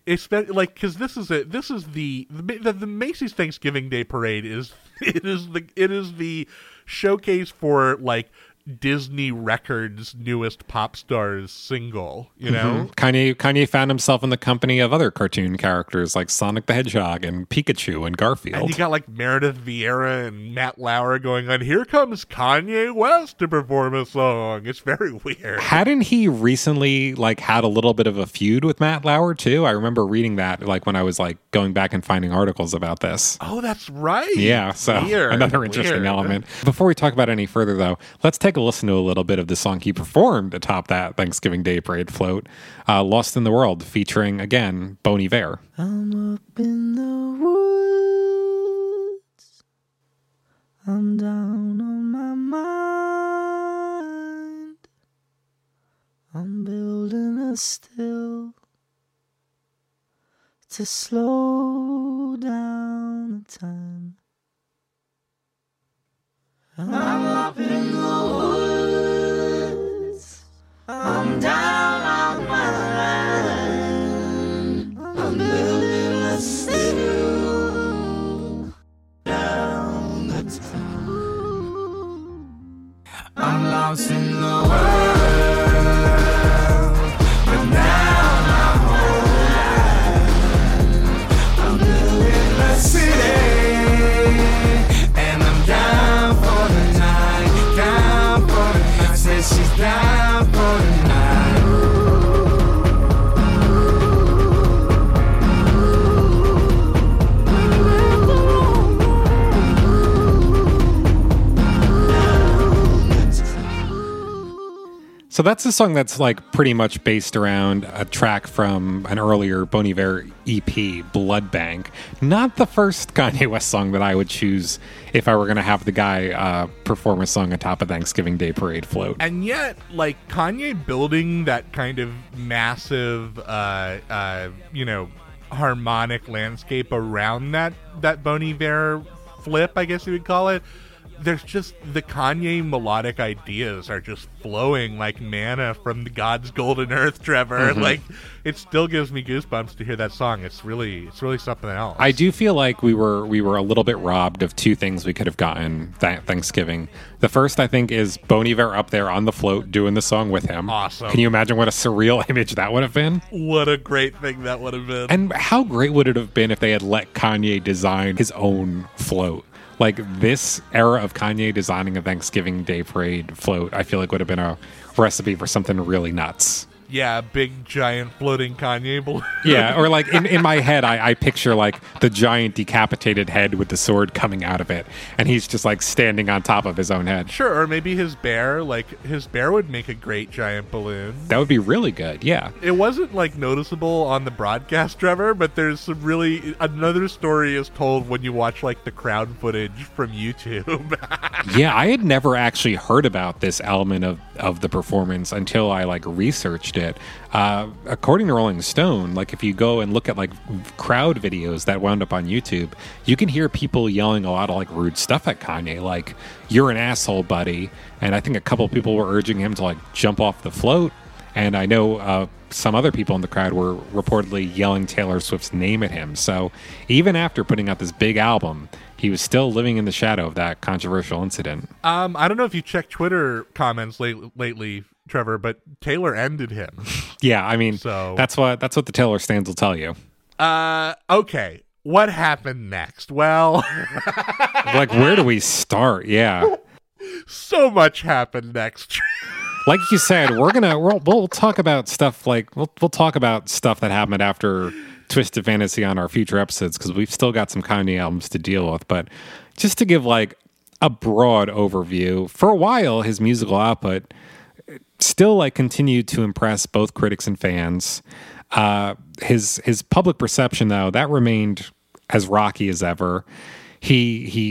It's like because this is it. This is the the the Macy's Thanksgiving Day Parade is it is the it is the showcase for like Disney Records' newest pop stars single, you know?
Mm-hmm. Kanye Kanye found himself in the company of other cartoon characters like Sonic the Hedgehog and Pikachu and Garfield.
And you got like Meredith Vieira and Matt Lauer going on, here comes Kanye West to perform a song. It's very weird.
Hadn't he recently like had a little bit of a feud with Matt Lauer too? I remember reading that like when I was like going back and finding articles about this.
Oh, that's right.
Yeah, so
weird.
Another interesting
weird.
element. Before we talk about any further though, let's take a listen to a little bit of the song he performed atop that Thanksgiving Day Parade float, uh, Lost in the World, featuring, again, Bon Iver.
I'm up in the woods, I'm down on my mind, I'm building a still to slow down the time. I'm up in the woods, I'm down on my line, I'm building a still down the town. I'm lost in the world, but now I'm home. I'm building a city, and I'm down for the night, down for the night. Says she's down for the night.
So that's a song that's like pretty much based around a track from an earlier Bon Iver E P, Blood Bank. Not the first Kanye West song that I would choose if I were going to have the guy uh, perform a song atop a Thanksgiving Day Parade float.
And yet, like, Kanye building that kind of massive, uh, uh, you know, harmonic landscape around that, that Bon Iver flip, I guess you would call it. There's just the Kanye melodic ideas are just flowing like manna from the God's golden earth, Trevor. Mm-hmm. Like, it still gives me goosebumps to hear that song. It's really, it's really something else.
I do feel like we were we were a little bit robbed of two things we could have gotten that Thanksgiving. The first, I think, is Bon Iver up there on the float doing the song with him.
Awesome.
Can you imagine what a surreal image that would have been?
What a great thing that would have been.
And how great would it have been if they had let Kanye design his own float? Like, this era of Kanye designing a Thanksgiving Day Parade float, I feel like would have been a recipe for something really nuts.
Yeah, big, giant, floating Kanye balloon.
Yeah, or like in, in my head, I, I picture like the giant decapitated head with the sword coming out of it, and he's just like standing on top of his own head.
Sure, or maybe his bear, like his bear would make a great giant balloon.
That would be really good, yeah.
It wasn't like noticeable on the broadcast, Trevor, but there's some really, another story is told when you watch like the crowd footage from YouTube.
Yeah, I had never actually heard about this element of, of the performance until I like researched it. Uh, according to Rolling Stone, like if you go and look at like crowd videos that wound up on YouTube, you can hear people yelling a lot of like rude stuff at Kanye, like "You're an asshole, buddy," and I think a couple of people were urging him to like jump off the float. And I know uh, some other people in the crowd were reportedly yelling Taylor Swift's name at him. So even after putting out this big album, he was still living in the shadow of that controversial incident.
Um, I don't know if you checked Twitter comments late, lately, Trevor, but Taylor ended him.
Yeah, I mean,
so
that's what that's what the Taylor stands will tell you.
Uh, okay. What happened next? Well,
like, where do we start? Yeah.
So much happened next.
Like you said, we're gonna we'll, we'll talk about stuff like we'll we'll talk about stuff that happened after Twisted Fantasy on our future episodes because we've still got some Kanye albums to deal with. But just to give like a broad overview, for a while his musical output still like continued to impress both critics and fans. Uh, his his public perception though that remained as rocky as ever. He he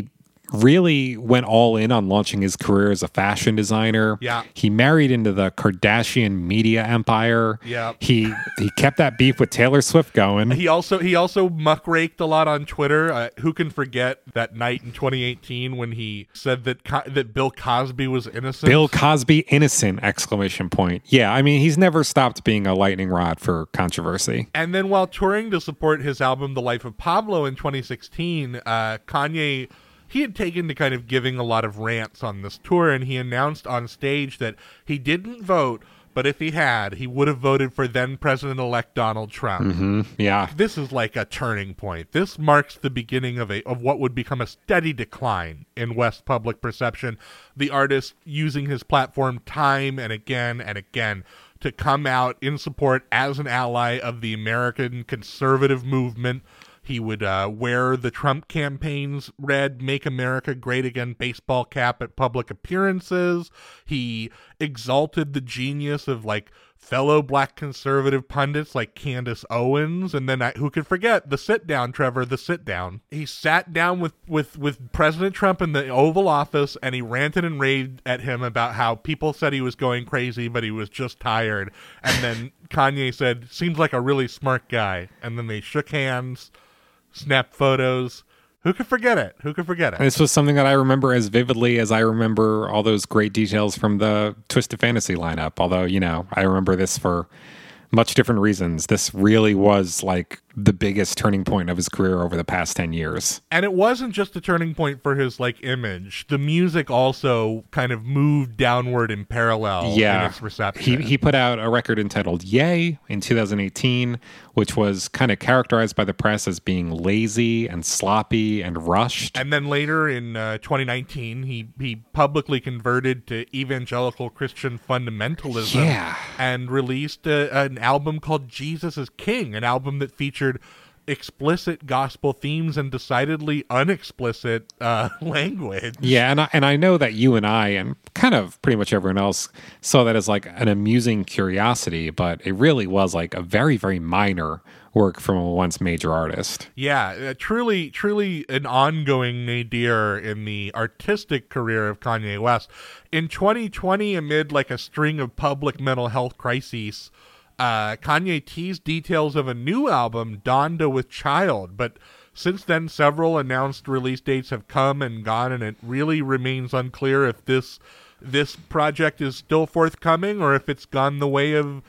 really went all in on launching his career as a fashion designer.
Yeah.
He married into the Kardashian media empire.
Yeah.
He he kept that beef with Taylor Swift going.
He also he also muckraked a lot on Twitter. Uh, who can forget that night in twenty eighteen when he said that Co- that Bill Cosby was innocent?
Bill Cosby innocent, exclamation point. Yeah, I mean, he's never stopped being a lightning rod for controversy.
And then while touring to support his album The Life of Pablo in twenty sixteen, uh, Kanye, he had taken to kind of giving a lot of rants on this tour, and he announced on stage that he didn't vote, but if he had, he would have voted for then President-elect Donald Trump.
Mm-hmm. Yeah.
This is like a turning point. This marks the beginning of a of what would become a steady decline in West public perception. The artist using his platform time and again and again to come out in support as an ally of the American conservative movement. He would uh, wear the Trump campaign's red Make America Great Again baseball cap at public appearances. He exalted the genius of like fellow black conservative pundits like Candace Owens. And then I, who could forget the sit down, Trevor, the sit down. He sat down with, with, with President Trump in the Oval Office and he ranted and raved at him about how people said he was going crazy, but he was just tired. And then Kanye said, seems like a really smart guy. And then they shook hands. Snap photos. Who could forget it? Who could forget it?
This was something that I remember as vividly as I remember all those great details from the Twisted Fantasy lineup. Although, you know, I remember this for much different reasons. This really was like the biggest turning point of his career over the past ten years.
And it wasn't just a turning point for his like image. The music also kind of moved downward in parallel
yeah.
in its reception.
He he put out a record entitled Yay in two thousand eighteen, which was kind of characterized by the press as being lazy and sloppy and rushed.
And then later in uh, twenty nineteen, he, he publicly converted to evangelical Christian fundamentalism
Yeah.
and released a, an album called Jesus is King, an album that featured explicit gospel themes and decidedly unexplicit uh, language.
Yeah, and I, and I know that you and I and kind of pretty much everyone else saw that as like an amusing curiosity, but it really was like a very, very minor work from a once major artist.
Yeah, uh, truly, truly an ongoing nadir in the artistic career of Kanye West. In twenty twenty, amid like a string of public mental health crises, Uh, Kanye teased details of a new album, Donda with Child, but since then several announced release dates have come and gone, and it really remains unclear if this this project is still forthcoming or if it's gone the way of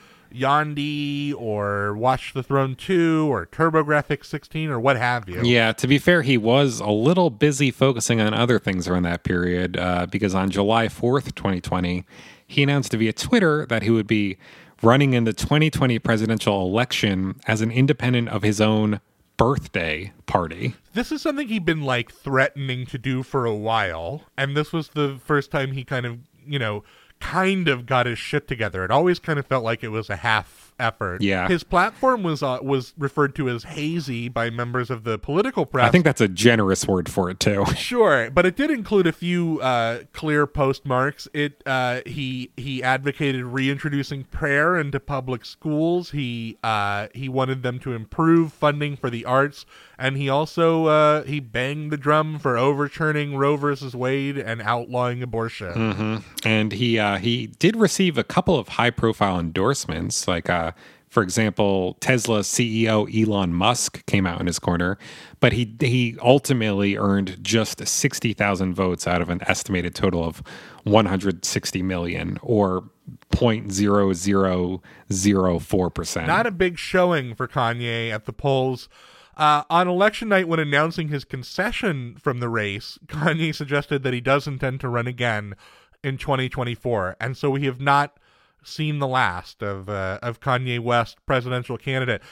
Yandhi or Watch the Throne two or TurboGrafx sixteen or what have you.
Yeah, to be fair, he was a little busy focusing on other things around that period uh, because on July fourth, twenty twenty, he announced via Twitter that he would be running in the twenty twenty presidential election as an independent of his own birthday party.
This is something he'd been like threatening to do for a while, and this was the first time he kind of, you know, kind of got his shit together. It always kind of felt like it was a half effort.
Yeah.
His platform was uh, was referred to as hazy by members of the political press.
I think that's a generous word for it too.
Sure, but it did include a few uh, clear postmarks. It uh, he he advocated reintroducing prayer into public schools. He uh, he wanted them to improve funding for the arts, and he also uh, he banged the drum for overturning Roe versus Wade and outlawing abortion.
Mm-hmm. And he uh, he did receive a couple of high profile endorsements, like uh, for example, Tesla C E O Elon Musk came out in his corner, but he he ultimately earned just sixty thousand votes out of an estimated total of one hundred sixty million, or zero point zero zero zero four percent.
Not a big showing for Kanye at the polls. Uh, on election night, when announcing his concession from the race, Kanye suggested that he does intend to run again in twenty twenty-four, and so we have not seen the last of uh, of Kanye West, presidential candidate.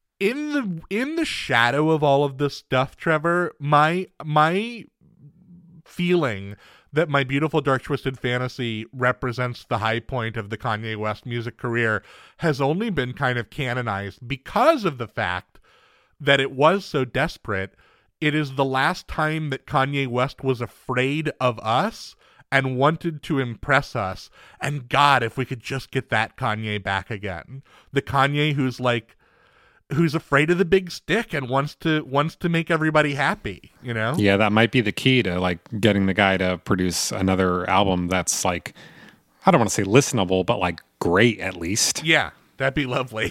In the in the shadow of all of this stuff, Trevor, my my feeling that My Beautiful Dark Twisted Fantasy represents the high point of the Kanye West music career has only been kind of canonized because of the fact that it was so desperate. It is the last time that Kanye West was afraid of us and wanted to impress us. And God, if we could just get that Kanye back again. The Kanye who's like who's afraid of the big stick and wants to wants to make everybody happy, you know?
Yeah, that might be the key to like getting the guy to produce another album that's like, I don't want to say listenable, but like great at least.
Yeah, that'd be lovely.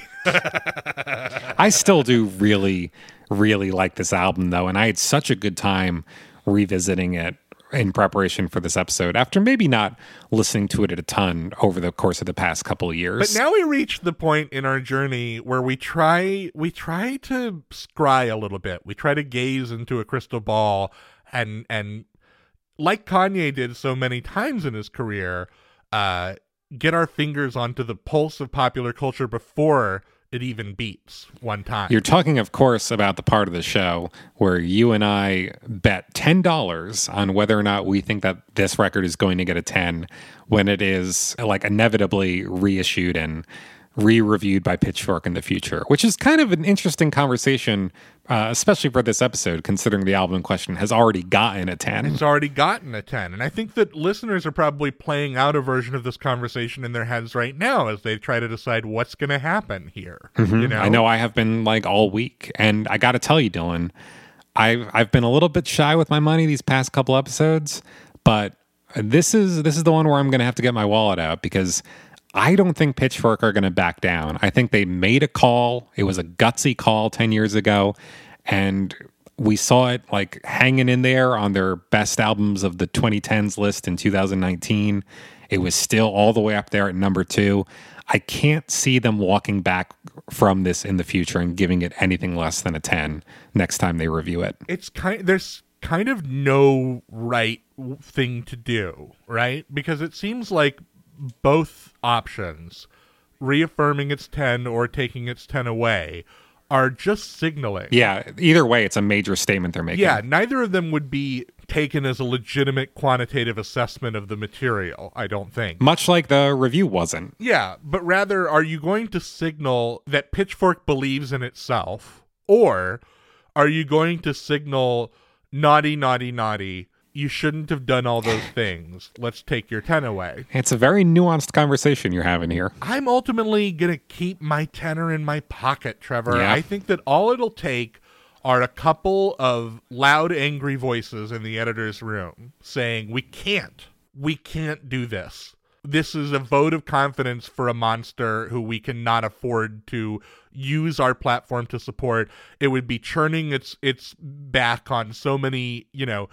I still do really, really like this album though, and I had such a good time revisiting it in preparation for this episode after maybe not listening to it a ton over the course of the past couple of years.
But now we reached the point in our journey where we try we try to scry a little bit. We try to gaze into a crystal ball and and like Kanye did so many times in his career, uh, get our fingers onto the pulse of popular culture before it even beats one time.
You're talking, of course, about the part of the show where you and I bet ten dollars on whether or not we think that this record is going to get a ten when it is like inevitably reissued and re-reviewed by Pitchfork in the future, which is kind of an interesting conversation, uh, especially for this episode, considering the album in question has already gotten a ten.
It's already gotten a ten. And I think that listeners are probably playing out a version of this conversation in their heads right now as they try to decide what's going to happen here.
Mm-hmm.
You know?
I know I have been like all week. And I got to tell you, Dylan, I've, I've been a little bit shy with my money these past couple episodes, but this is, this is the one where I'm going to have to get my wallet out because I don't think Pitchfork are going to back down. I think they made a call. It was a gutsy call ten years ago, and we saw it like hanging in there on their best albums of the twenty tens list in two thousand nineteen. It was still all the way up there at number two. I can't see them walking back from this in the future and giving it anything less than a ten next time they review it.
It's kind there's kind of no right thing to do, right? Because it seems like both options, reaffirming its ten or taking its ten away, are just signaling.
Yeah, either way, it's a major statement they're making.
Yeah, neither of them would be taken as a legitimate quantitative assessment of the material, I don't think.
Much like the review wasn't.
Yeah, but rather, are you going to signal that Pitchfork believes in itself, or are you going to signal, naughty, naughty, naughty, you shouldn't have done all those things. Let's take your ten away.
It's a very nuanced conversation you're having here.
I'm ultimately going to keep my tenner in my pocket, Trevor.
Yeah.
I think that all it'll take are a couple of loud, angry voices in the editor's room saying, we can't. We can't do this. This is a vote of confidence for a monster who we cannot afford to use our platform to support. It would be churning its its back on so many, you know,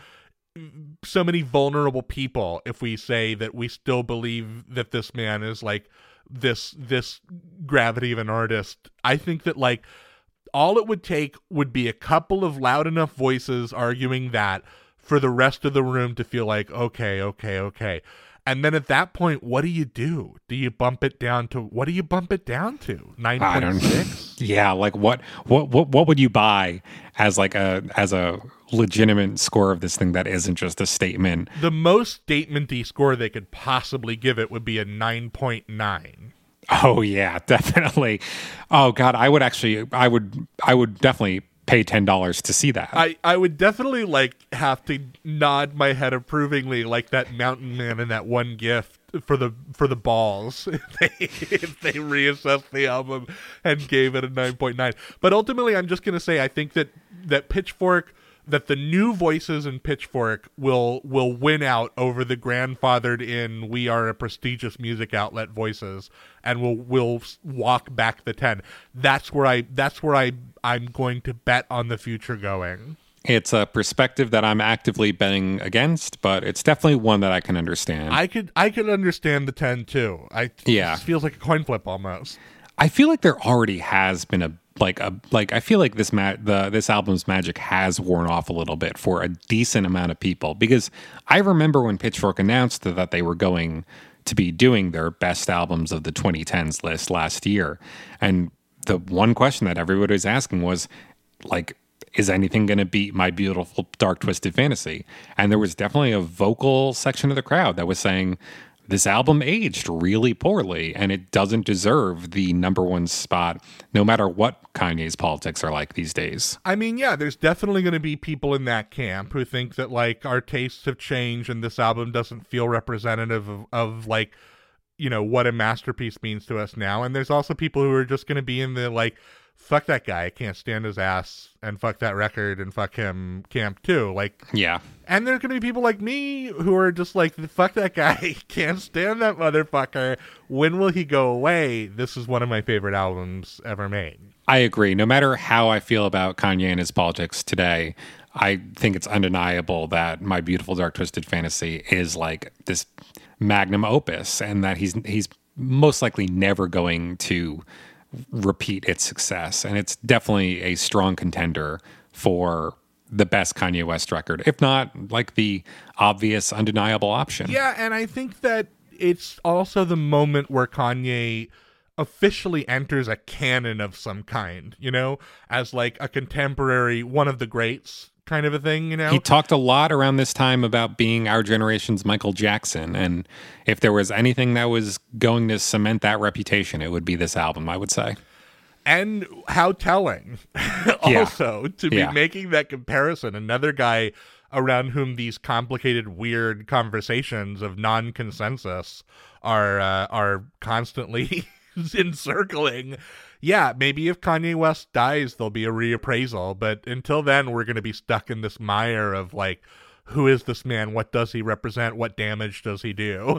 so many vulnerable people if we say that we still believe that this man is like this this gravity of an artist. I think that like all it would take would be a couple of loud enough voices arguing that for the rest of the room to feel like okay, okay, okay. And then at that point, what do you do? Do you bump it down to what do you bump it down to? nine point six?
Yeah, like what what what what would you buy as like a as a legitimate score of this thing that isn't just a statement?
The most statement-y score they could possibly give it would be a nine point nine.
Oh yeah, definitely. Oh god, I would actually I would I would definitely pay ten dollars to see that.
I, I would definitely like have to nod my head approvingly like that mountain man in that one gift for the for the balls if they, if they reassessed the album and gave it a nine point nine. But ultimately I'm just going to say I think that that Pitchfork that the new voices in Pitchfork will will win out over the grandfathered in we are a prestigious music outlet voices and will will walk back the ten. That's where I that's where I I'm going to bet on the future going.
It's a perspective that I'm actively betting against, but it's definitely one that I can understand.
I could I could understand the ten too. I
Yeah.
It feels like a coin flip almost.
I feel like there already has been a like a like I feel like this ma- the this album's magic has worn off a little bit for a decent amount of people, because I remember when Pitchfork announced that they were going to be doing their best albums of the twenty tens list last year, and the one question that everybody was asking was like, is anything going to beat My Beautiful Dark Twisted Fantasy? And there was definitely a vocal section of the crowd that was saying this album aged really poorly and it doesn't deserve the number one spot, no matter what Kanye's politics are like these days.
I mean, yeah, there's definitely going to be people in that camp who think that like our tastes have changed and this album doesn't feel representative of, of like, you know, what a masterpiece means to us now. And there's also people who are just going to be in the like, fuck that guy, I can't stand his ass, and fuck that record, and fuck him, Camp too. Like,
yeah.
And there are going to be people like me who are just like, fuck that guy, can't stand that motherfucker. When will he go away? This is one of my favorite albums ever made.
I agree. No matter how I feel about Kanye and his politics today, I think it's undeniable that My Beautiful Dark Twisted Fantasy is like this magnum opus, and that he's he's most likely never going to repeat its success. And it's definitely a strong contender for the best Kanye West record, if not like the obvious, undeniable option.
Yeah, and I think that it's also the moment where Kanye officially enters a canon of some kind, you know, as like a contemporary, one of the greats kind of a thing, you know?
He talked a lot around this time about being our generation's Michael Jackson, and if there was anything that was going to cement that reputation, it would be this album, I would say.
And how telling also yeah. to be
yeah.
making that comparison. Another guy around whom these complicated, weird conversations of non-consensus are uh, are constantly encircling. Yeah, maybe if Kanye West dies, there'll be a reappraisal. But until then, we're going to be stuck in this mire of like, who is this man? What does he represent? What damage does he do?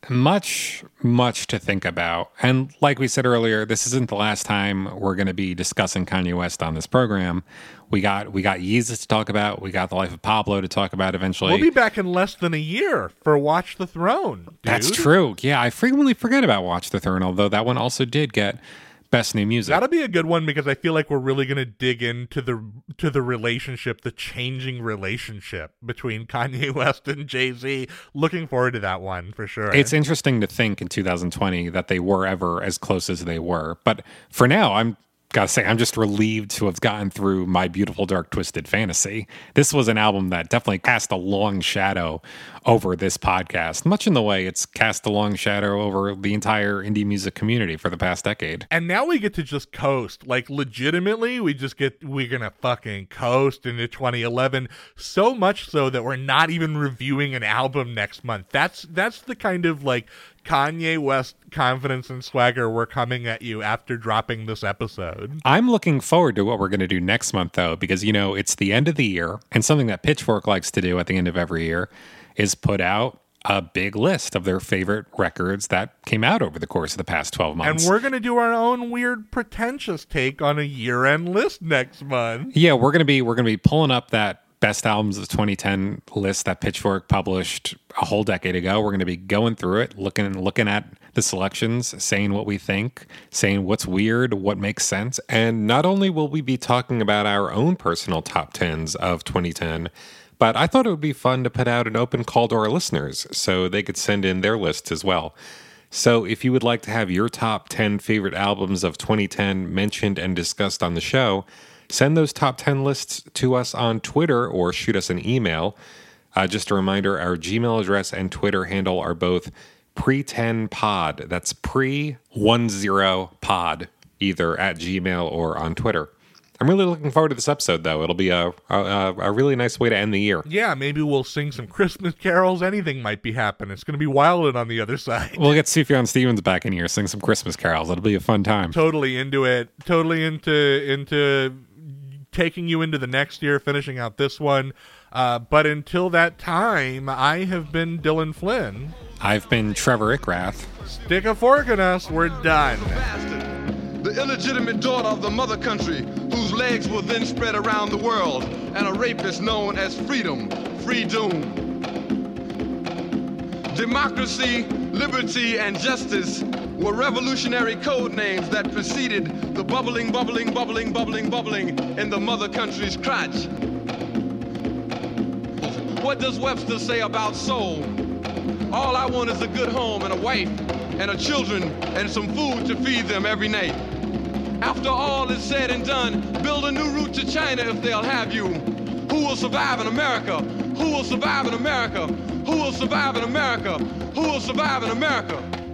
Much, much to think about. And like we said earlier, this isn't the last time we're going to be discussing Kanye West on this program. We got we got Yeezus to talk about. We got The Life of Pablo to talk about eventually.
We'll be back in less than a year for Watch the Throne, dude.
That's true. Yeah, I frequently forget about Watch the Throne, although that one also did get Best New Music.
That'll be a good one because I feel like we're really going to dig into the to the relationship, the changing relationship between Kanye West and Jay-Z. Looking forward to that one for sure.
It's interesting to think in two thousand twenty that they were ever as close as they were. But for now, I'm gotta say, I'm just relieved to have gotten through My Beautiful Dark Twisted Fantasy. This was an album that definitely cast a long shadow over this podcast, much in the way it's cast a long shadow over the entire indie music community for the past decade.
And now we get to just coast. Like, legitimately, we just get, we're gonna fucking coast into twenty eleven, so much so that we're not even reviewing an album next month. That's that's the kind of, like, Kanye West confidence and swagger we're coming at you after dropping this episode.
I'm looking forward to what we're going to do next month, though, because, you know, it's the end of the year, and something that Pitchfork likes to do at the end of every year is put out a big list of their favorite records that came out over the course of the past twelve months.
And we're going to do our own weird, pretentious take on a year-end list next month.
Yeah, we're going to be we're going to be pulling up that Best Albums of twenty ten list that Pitchfork published a whole decade ago. We're going to be going through it, looking looking at the selections, saying what we think, saying what's weird, what makes sense. And not only will we be talking about our own personal top tens of twenty ten, but I thought it would be fun to put out an open call to our listeners so they could send in their lists as well. So if you would like to have your top ten favorite albums of twenty ten mentioned and discussed on the show, send those top ten lists to us on Twitter or shoot us an email. Uh, just a reminder, our Gmail address and Twitter handle are both pre ten pod. That's pre ten pod, either at Gmail or on Twitter. I'm really looking forward to this episode, though. It'll be a, a a really nice way to end the year.
Yeah, maybe we'll sing some Christmas carols. Anything might be happening. It's going to be wild on the other side.
We'll get Sufjan Stevens back in here, sing some Christmas carols. It'll be a fun time.
Totally into it. Totally into into taking you into the next year, finishing out this one. Uh, but until that time, I have been Dylan Flynn.
I've been Trevor Ickrath.
Stick a fork in us. We're done.
The illegitimate daughter of the mother country, whose legs will then spread around the world, and a rapist known as Freedom, Freedom. Democracy, liberty, and justice were revolutionary code names that preceded the bubbling, bubbling, bubbling, bubbling, bubbling in the mother country's crotch. What does Webster say about soul? All I want is a good home and a wife and a children and some food to feed them every night. After all is said and done, build a new route to China if they'll have you. Who will survive in America? Who will survive in America? Who will survive in America? Who will survive in America?